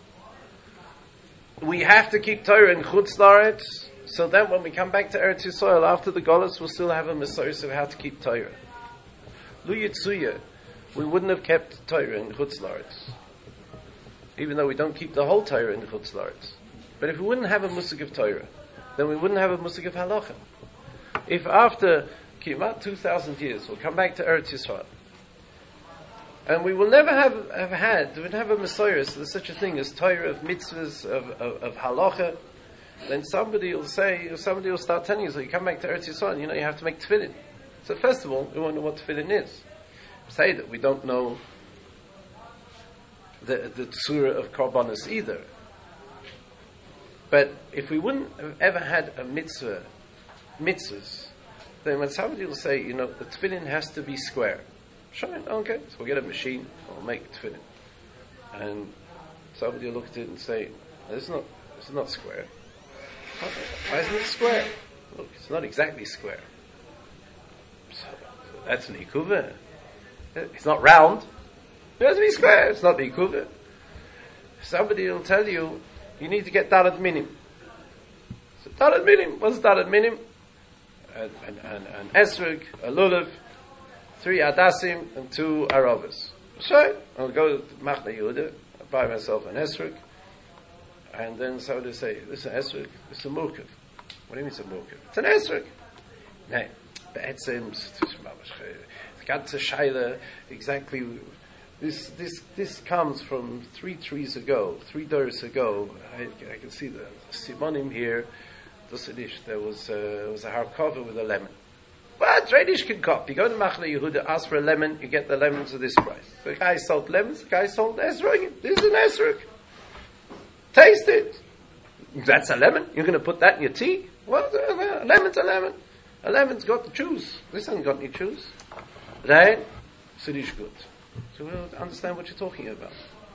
We have to keep Torah in Chutz La'aretz. So then when we come back to Eretz Yisrael, after the Golus, we'll still have a Mesoris of how to keep Torah. Lu Yitzuya, we wouldn't have kept Torah in Chutz La'aretz. Even though we don't keep the whole Torah in Chutz La'aretz. But if we wouldn't have a Musik of Torah, then we wouldn't have a Musik of Halacha. If after about two thousand years, we'll come back to Eretz Yisrael, and we will never have, have had, we would have a Mesoris, there's such a thing as Torah of mitzvahs, of, of, of Halacha, then somebody will say, or somebody will start telling you, so you come back to Eretz Yisrael, you know, you have to make tefillin. So first of all, we won't know what tefillin is. say that we don't know the the tzura of Karbanos either. But if we wouldn't have ever had a mitzvah, mitzvahs, then when somebody will say, you know, the tefillin has to be square. Sure, okay, so we'll get a machine, we'll make a tefillin. And somebody will look at it and say, this is not, this is not square. Why isn't it square? Look, it's not exactly square. So, so that's an ikuva. It's not round. It has to be square. It's not the ikuva. Somebody will tell you, you need to get daled minim. So daled minim, what's daled minim? An, an, an, an esrog, a lulav, three adasim, and two aravas. So I'll go to Machne Yehuda, I'll buy myself an esrog, and then somebody will say, this is an esrog, this is a murkav. What do you mean it's a murkav? It's an esrog. No, be'etzem, the ganze shaila, exactly. This this this comes from three trees ago, three doors ago. I, I can see the simonim here. There was uh, there was a hardcover with a lemon. But Radish can copy. You go to Machne Yehuda, ask for a lemon, you get the lemons at this price. The guy sold lemons, the guy sold esrog. This is an esrog. Taste it. That's a lemon. You're going to put that in your tea? What? A lemon's a lemon. A lemon's got the juice. This hasn't got any juice. Right? So it's good. So we'll understand what you're talking about.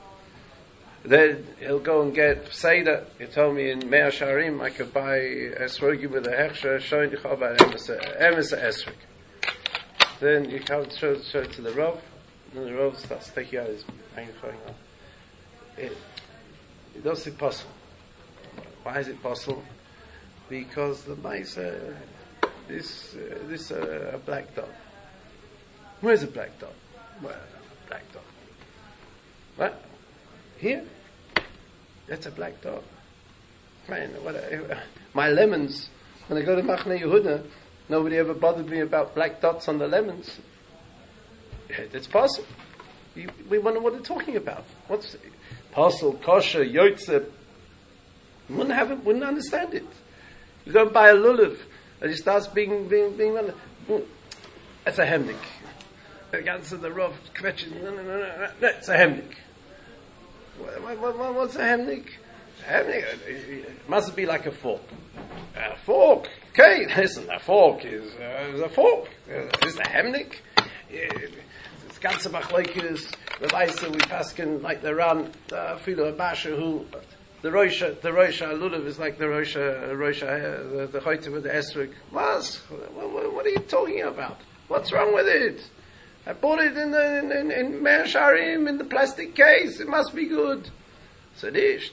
Then he'll go and get Seder. You told me in Mea Sharim I could buy esrogim with a hechsher, showing you how about emes esrog. Then you come show, show it to the Rav, and the Rav starts taking out his magnifying glass. It, it doesn't possible. Why is it possible? Because the mice, uh, this, uh, this uh, a black dog. Where's a black dog? Well, black dog. What? Here? That's a black dog. Man, what a, my lemons, when I go to Machne Yehuda, nobody ever bothered me about black dots on the lemons. Yeah, that's possible. You, we wonder what they're talking about. What's parcel, kosher, yotze? Wouldn't have it, wouldn't understand it. You go and buy a lulav, and he starts being, being, being, that's a hemnik. Against the rough, kvetching, no, no, no, no, that's a hemnik. What, what, what, what's a hemnik? Hemnik, it must be like a fork. A fork, okay, listen, a fork is, uh, is a fork. Uh, is a hemnik? It's ganze machlokes, the Weisse, we paskin like the Ran, the Filo Basha, who, the Roisha, the Roisha Lulav is like the Roisha, Roisha, the, the Choyte with the Esrik. What? What, what are you talking about? What's wrong with it? I bought it in the, in, in, in Mea Sharim, in the plastic case. It must be good. So nicht.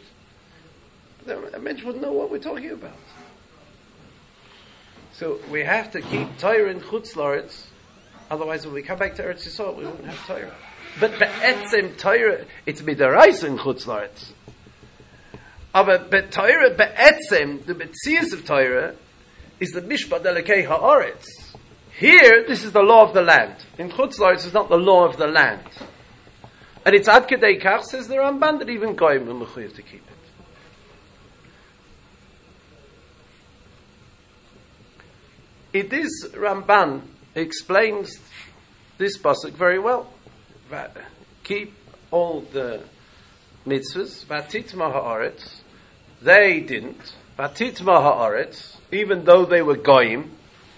A mensch wouldn't know what we're talking about. So we have to keep Torah in Chutz La'aretz. Otherwise, when we come back to Eretz Yisrael, we won't have Torah. But be'etzem Torah, it's midaraisa in Chutz La'aretz. Aber but Torah be'etzem, the betzias of Torah, is the mishpat elokei ha'aretz. Here, this is the law of the land. In Chutz La'aretz, it's not the law of the land. And it's ad kedei kach, says the Ramban, that even goyim are mechuyev to keep it. It is Ramban explains this pasuk very well. Keep all the mitzvahs. Vatitma ha'aretz. They didn't. Vatitma ha'aretz, even though they were goyim.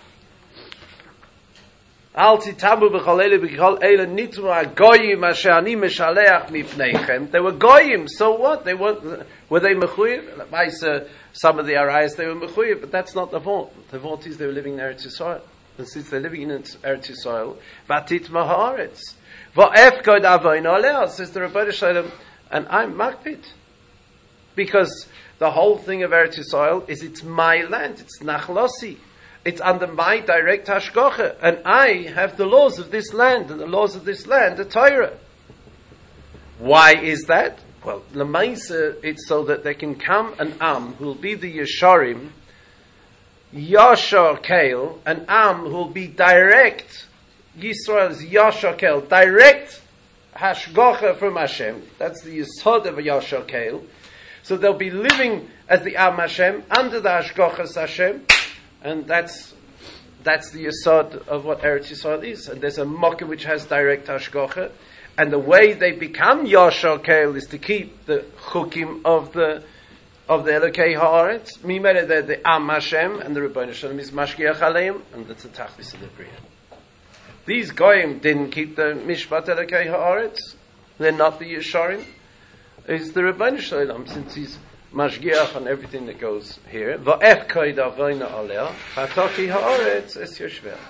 Al titamu b'chol ele b'chol ele nitma goyim asher ani meshaleach mipneichem. They were goyim. So what? They were were they mechuyev? Some of the arayas they were mechuyev, but that's not the vort. The vort is they were living in Eretz Yisrael. And since they're living in Eretz Yisrael, vatitma ha'aretz. Va'efkod avoyno aleh, says the Rebbeinu Shalom, and I'm makpid. Because the whole thing of Eretz Yisrael is it's my land, it's nachlosi. It's under my direct hashgacha, and I have the laws of this land, and the laws of this land are Torah. Why is that? Well, l'maisa, it's so that there can come an Am who will be the Yesharim, Yashar Kael, an Am who will be direct, Yisrael's Yashar Kael, direct hashgacha from Hashem. That's the Yisod of Yashar Kael. So they'll be living as the Am Hashem, under the hashgachas Hashem, and that's That's the yesod of what Eretz Yisrael is. And there's a Mokkah which has direct hashgacha. And the way they become Yashar Keil is to keep the chukim of the of the Elokei Haaretz. Mimere, they're the Am Hashem, and the Rebbeinu Shalom is Mashgiach Aleim, and that's the Tachlis of the Bria. These Goyim didn't keep the Mishpat Elokei Haaretz. They're not the Yesharim. It's the Rebbeinu Shalom, since he's Mashgiach on everything that goes here. Va'ech koid avoina aleh, hatoki haaretz es yoshveh.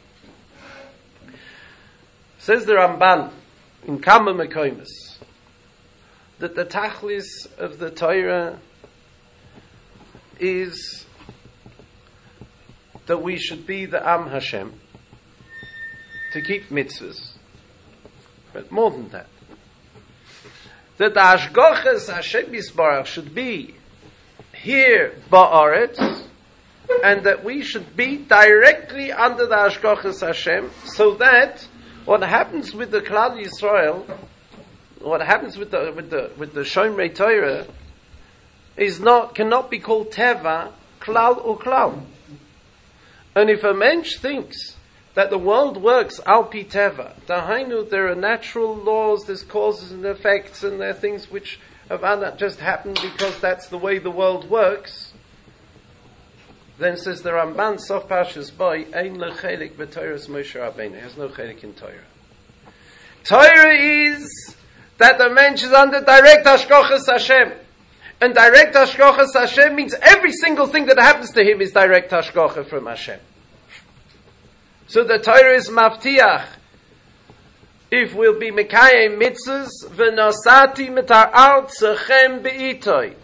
Says the Ramban in Kama Mekoimus that the tachlis of the Torah is that we should be the Am Hashem, to keep mitzvahs, but more than that, that the Hashgoches Hashem Yisbarach should be here ba'aretz, and that we should be directly under the Hashgoches Hashem, so that what happens with the Klal Yisrael, what happens with the with the with the Shomrei Torah, is not cannot be called teva, klal or klal. And if a mensch thinks that the world works al pi teva, dahainu, there are natural laws, there's causes and effects, and there are things which have just happened because that's the way the world works, then says the Ramban, Sof Parshas Boy, ein lechelik b'Torahs Moshe Rabbeinu, has no chelik in Torah. Torah is that the mensch is under direct hashgochas Hashem. And direct hashgochas Hashem means every single thing that happens to him is direct hashgocha from Hashem. So the Torah is maftiach. If we'll be mekayim mitzvahs, v'nosati mitar'al tzechem be'itoi.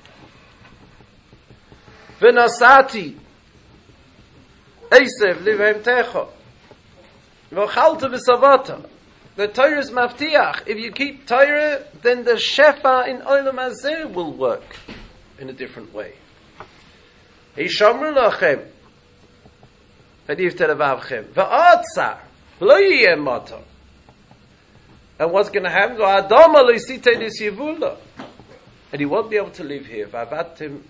V'nosati eisev livhem techo. V'chalta v'savata. The Torah is maftiach. If you keep Torah, then the shefa in Olam Hazeh will work in a different way. Hishamru lachem. V'nivte v'atzar. Lo yiyeh motor. And what's going to happen? And he won't be able to live here. He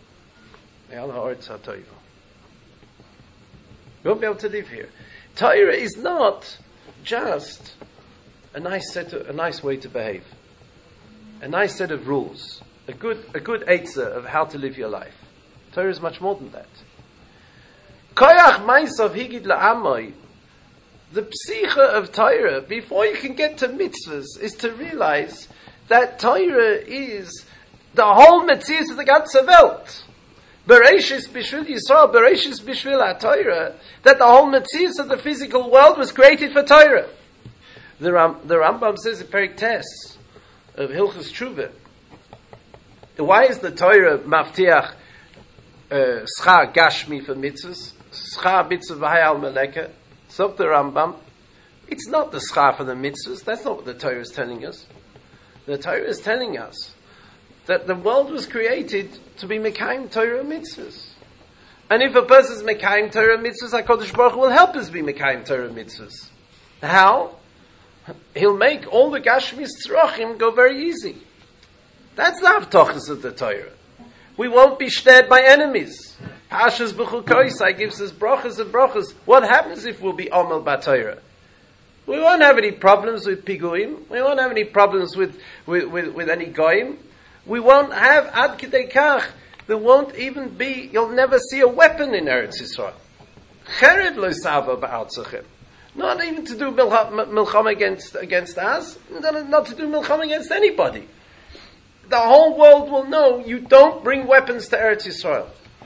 won't be able to live here. Torah is not just a nice set of, a nice way to behave, a nice set of rules, a good a good eitzah of how to live your life. Torah is much more than that. Koyach ma'asav higid la'amoi. The psicha of Torah, before you can get to mitzvahs, is to realize that Torah is the whole metzias of the ganze Welt. Bereshis b'shvil Yisrael, Bereshis b'shvil ha-Torah, that the whole metzias of the physical world was created for Torah. The, Ram, the Rambam says in Perek Tes of Hilchos Teshuvah, why is the Torah maftiach uh, schar gashmi for mitzvahs, schar mitzvah v'hayal meleka? So the Rambam, it's not the schar for the mitzvahs. That's not what the Torah is telling us. The Torah is telling us that the world was created to be mekayim Torah mitzvahs. And if a person is mekayim Torah mitzvahs, HaKadosh Baruch Hu will help us be mekayim Torah mitzvahs. How? He'll make all the gashmis tzrochim go very easy. That's the havtochas of the Torah. We won't be stared by enemies. Pashas b'chukoisai gives us brachas and brachas. What happens if we'll be omel b'Torah? We won't have any problems with piguim. We won't have any problems with, with, with, with any goyim. We won't have ad kidei kach. There won't even be, you'll never see a weapon in Eretz Yisrael. Cherev lo sava ba'artzachem. Not even to do milcham against, against us, not to do milcham against anybody. The whole world will know you don't bring weapons to Eretz Yisrael.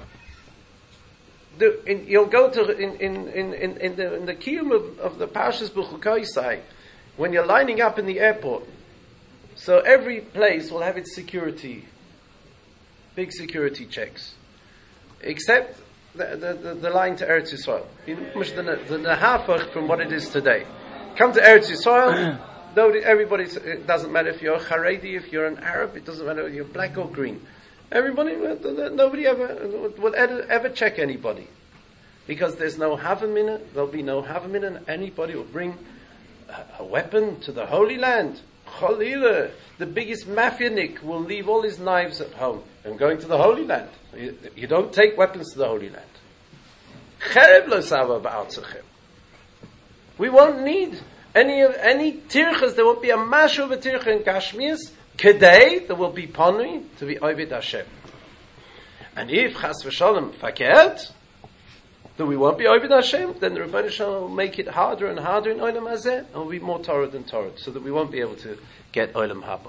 The, in, you'll go to in in in in, in the in the kiyum of, of the Parshas B'chukoisai, when you're lining up in the airport. So every place will have its security, big security checks, except the the, the, the line to Eretz Yisrael. The nehafach from what it is today. Come to Eretz Yisrael. Nobody, everybody. It doesn't matter if you're a Haredi, if you're an Arab. It doesn't matter if you're black or green. Everybody, nobody ever will ever, ever check anybody, because there's no havamina. There'll be no havamina, and anybody will bring a, a weapon to the Holy Land. Chalila, the biggest mafianik, will leave all his knives at home and going to the Holy Land. You, you don't take weapons to the Holy Land. Cherev lo sava ba'artzachem. We won't need any of any tirchas. There won't be a mashu of a tircha in Gashmias. Kedei, there will be ponui to be Ovid Hashem. And if Chas v'Shalom fakert, that we won't be Ovid Hashem, then the Rebbeinu Shalom will make it harder and harder in Olam Hazeh, and will be more Torah than Torah, so that we won't be able to get Olam Haba.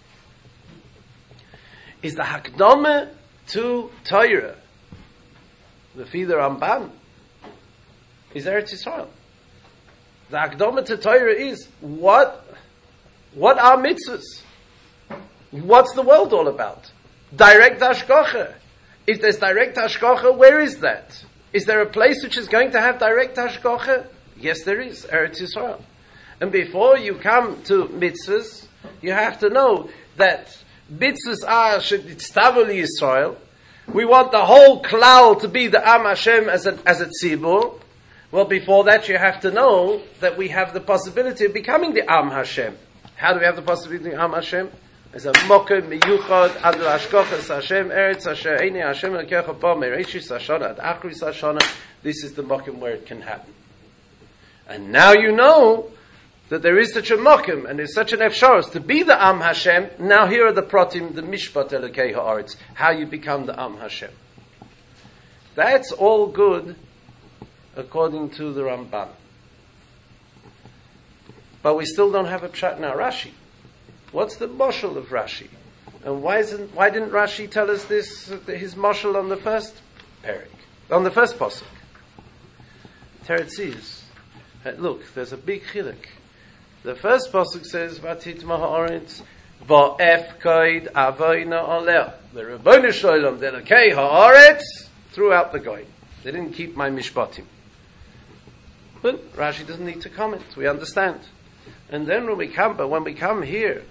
Is the Hakdama to Torah, the Fider Ramban, is Eretz Yisrael. The Hakdama to Torah is, what, what are mitzvahs? What's the world all about? Direct hashgacha. If there's direct hashgacha, where is that? Is there a place which is going to have direct hashgacha? Yes, there is. Eretz Yisrael. And before you come to mitzvahs, you have to know that mitzvahs are shetitztavuli Yisrael. We want the whole klal to be the Am Hashem as a, as a tzibur. Well, before that, you have to know that we have the possibility of becoming the Am Hashem. How do we have the possibility of Am Hashem? As a mokem miyuchad adul hashkochas Hashem eretz asher eini Hashem lekecha bo mereishis hashana ad achris hashana. This is the mokem where it can happen. And now you know that there is such a mokem and there's such an efsharos to be the Am Hashem. Now here are the pratim, the mishpat elokei haaretz, how you become the Am Hashem. That's all good according to the Ramban. But we still don't have a pshat in our Rashi. What's the mashal of Rashi? And why isn't, why didn't Rashi tell us this, his mashal on the first parak, on the first pasuk? Teretz is, look, there's a big chiluk. The first pasuk says, Vatit ha'aretz va'efkoid avoyna aleh. The Rebbeinu Shalom delakei ha'aretz throughout the goy. They didn't keep my mishpatim. But Rashi doesn't need to comment. We understand. And then when we come, but when we come here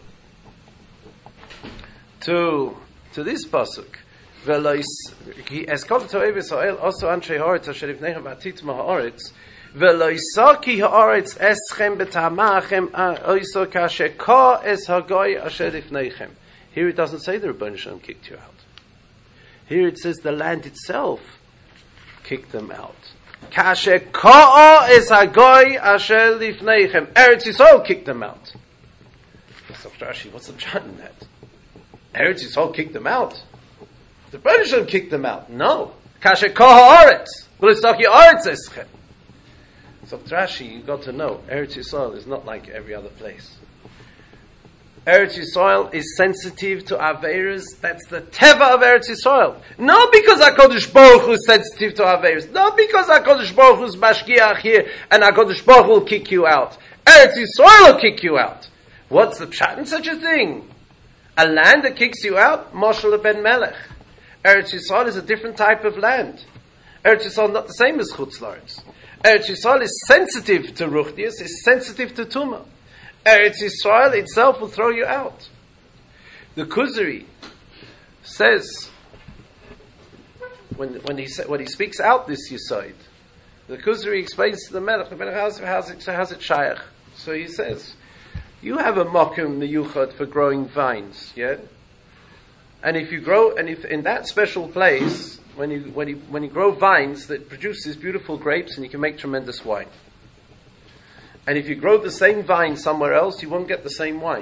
to to this pasuk, velois he as called to Israel also anshe haaretz asher ifnechem vatit ha'aretz veloisaki haaretz eschem betamachem oiso kasher ka es hagoy asher ifnechem. Here it doesn't say the Rebbeinu Shalom kicked you out. Here it says the land itself kicked them out. Kasher ka es hagoy asher ifnechem. Eretz Yisrael kicked them out. So Rashi, what's the pshat in that? Eretz Yisrael kicked them out. The Rebbeinu Shalom kicked them out. No. Kasher ka haaretz v'lisaki haaretz eschem. So Rashi, you got to know, Eretz Yisrael is not like every other place. Eretz Yisrael is sensitive to Averas. That's the teva of Eretz Yisrael. Not because HaKadosh Baruch Hu is sensitive to Averas. Not because HaKadosh Baruch Hu is mashkiach here and HaKadosh Baruch Hu will kick you out. Eretz Yisrael will kick you out. What's the pshat in such a thing? A land that kicks you out? Moshel ben Melech. Eretz Yisrael is a different type of land. Eretz Yisrael is not the same as Chutz La'aretz. Eretz Yisrael is sensitive to Ruchnius, is sensitive to Tumah. Eretz Yisrael itself will throw you out. The Kuzari says, when when he sa- when he speaks out this Yisoid, the Kuzari explains to the Melech, the Melech how's, how's, it, how's it shayach? So he says, you have a mokum miyuchad for growing vines, yeah? And if you grow, and if in that special place, when you when you when you grow vines that produces beautiful grapes, and you can make tremendous wine. And if you grow the same vine somewhere else, you won't get the same wine.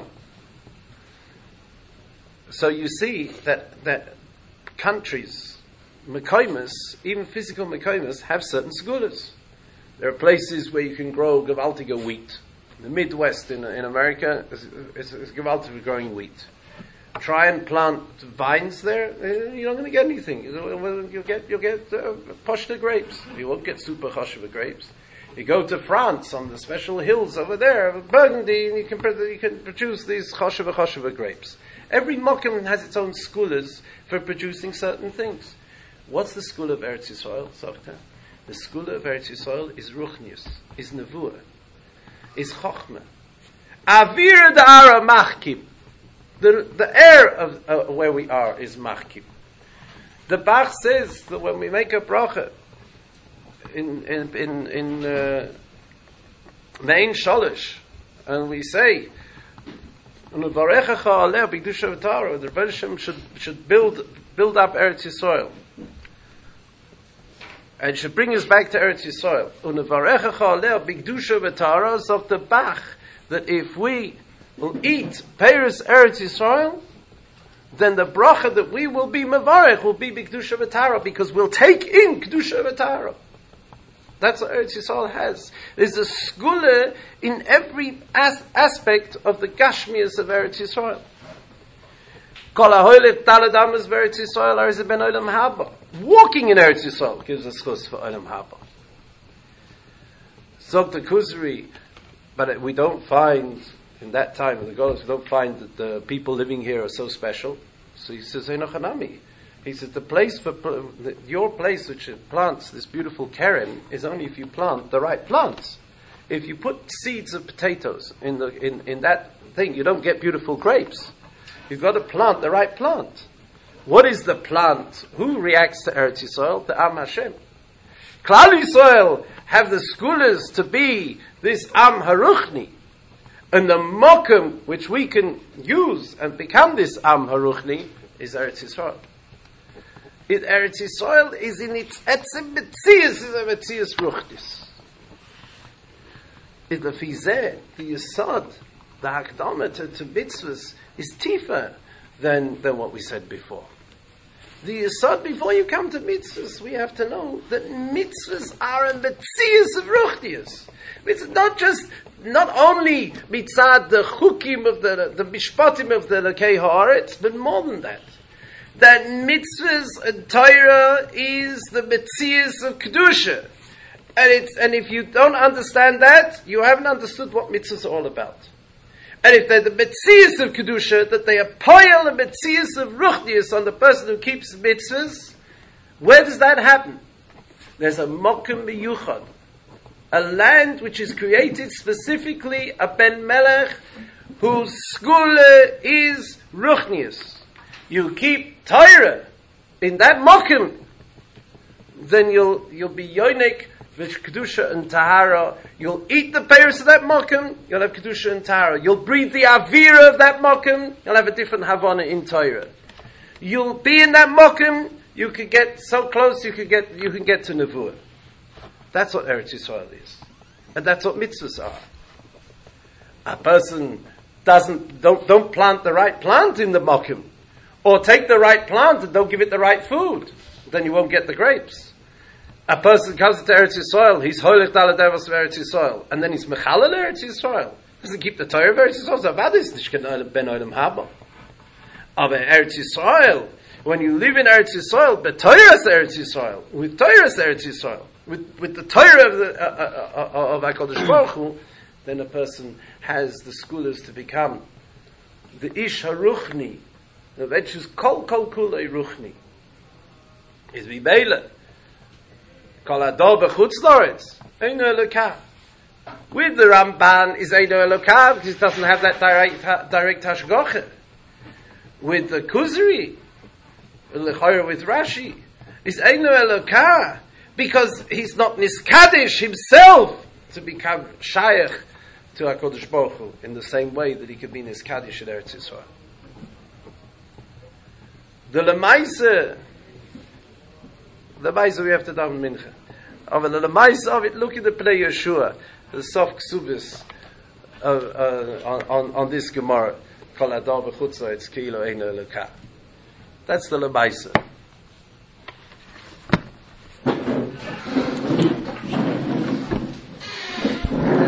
So you see that that countries, mekoimus, even physical mekoimus, have certain segulas. There are places where you can grow gewaltige wheat. The Midwest in in America is, is, is gewaltig for growing wheat. Try and plant vines there, you're not going to get anything. You'll get you'll get uh, poshta grapes. You won't get super choshev grapes. You go to France on the special hills over there, Burgundy, and you can you can produce these choshev choshev grapes. Every mokum has its own skulas for producing certain things. What's the school of Eretz Yisrael? The school of Eretz Yisrael is ruchnius, is nevuah, is chochmah. Avir da'ara machkim. The the air of uh, where we are is machkim. The Bach says that when we make a bracha in in in in uh, Mein Shalish, and we say, the Rebbe Shem should should build build up Eretz Yisrael. and should bring us back to Eretz Yisrael. Unevarechecha aleh b'kedusha v'taharos of the Bach, that if we will eat Peiros Eretz Yisrael, then the bracha that we will be mevarech will be b'kedusha v'tahara, because we'll take in kedusha v'tahara. That's what Eretz Yisrael has. There's a skula in every as- aspect of the Gashmias of Eretz Yisrael. Kol ha'hoilech daled amos v'Eretz Yisrael arze ben olam haba. Walking in Eretz Yisrael gives us schus for olam haba. Zog the Kuzri, but we don't find, in that time of the Golos, we don't find that the people living here are so special. So he says, Einochanami. He says, the place for, the, your place which plants this beautiful keren is only if you plant the right plants. If you put seeds of potatoes in the, in, in that thing, you don't get beautiful grapes. You've got to plant the right plant. What is the plant? Who reacts to Eretz Yisrael? The Am Hashem. Klal Yisrael have the skulas to be this Am Haruchni. And the mokum which we can use and become this Am Haruchni is Eretz Yisrael. It, Eretz Yisrael is in its etzem betzias, is a betzias ruchnis. In the fizeh, the yisod, the hakdama to, to mitzvahs is tifer than, than what we said before. The yisod, before you come to mitzvahs, we have to know that mitzvahs are a betzias of ruchnius. It's not just, not only mitzad the chukim of the, the mishpatim of the Lekei Haaretz, but more than that. That mitzvahs and Torah is the metzias of Kedusha. And it's, and if you don't understand that, you haven't understood what mitzvahs are all about. And if they're the metzias of Kedusha, that they are poyel and metzias of Ruchnius on the person who keeps mitzvahs, where does that happen? There's a mokum miyuchad, a land which is created specifically, a ben melech, whose skula is Ruchnius. You keep Torah in that mokum, then you'll you'll be yonik with kedusha and tahara. You'll eat the peiros of that mokum, you'll have kedusha and tahara. You'll breathe the avira of that mokum, you'll have a different havana in Torah. You'll be in that mokum, you could get so close, you could get you can get to nevuah. That's what Eretz Yisrael is, and that's what mitzvahs are. A person doesn't don't don't plant the right plant in the mokum. Or take the right plant and don't give it the right food. Then you won't get the grapes. A person comes to Eretz Yisrael, he's hoilech daled amos of Eretz Yisrael, and then he's mechalel Eretz Yisrael. Doesn't keep the Torah of Eretz Yisrael. So bad is nicht ben olam haba. Aber Eretz Yisrael, when you live in Eretz Yisrael, but Torah Eretz Yisrael, with Torah Eretz Yisrael, with with the Torah of the uh, uh, uh, of Hakadosh Baruch Hu, then a person has the skulas to become the ish haruchni. The which is kol kol kulei ruchni. Is vibela. Kol ador bechutz loretz. Eino elokah. With the Ramban is Eino elokah because it doesn't have that direct direct hashgacha. With the Kuzri, lechayr with Rashi, is Eino elokah because he's not niskadish himself to become shayach to HaKadosh Baruch Hu in the same way that he could be niskadish in Eretz Yisrael. The Lemaise, the Lemaise we have to daven mincha. But the Lemaise of it, look at the Pnei Yeshua, the soft ksubis uh, uh, on, on, on this Gemara. Kol adar b'chutz loretz ki lo eino elokah. That's the Lemaise.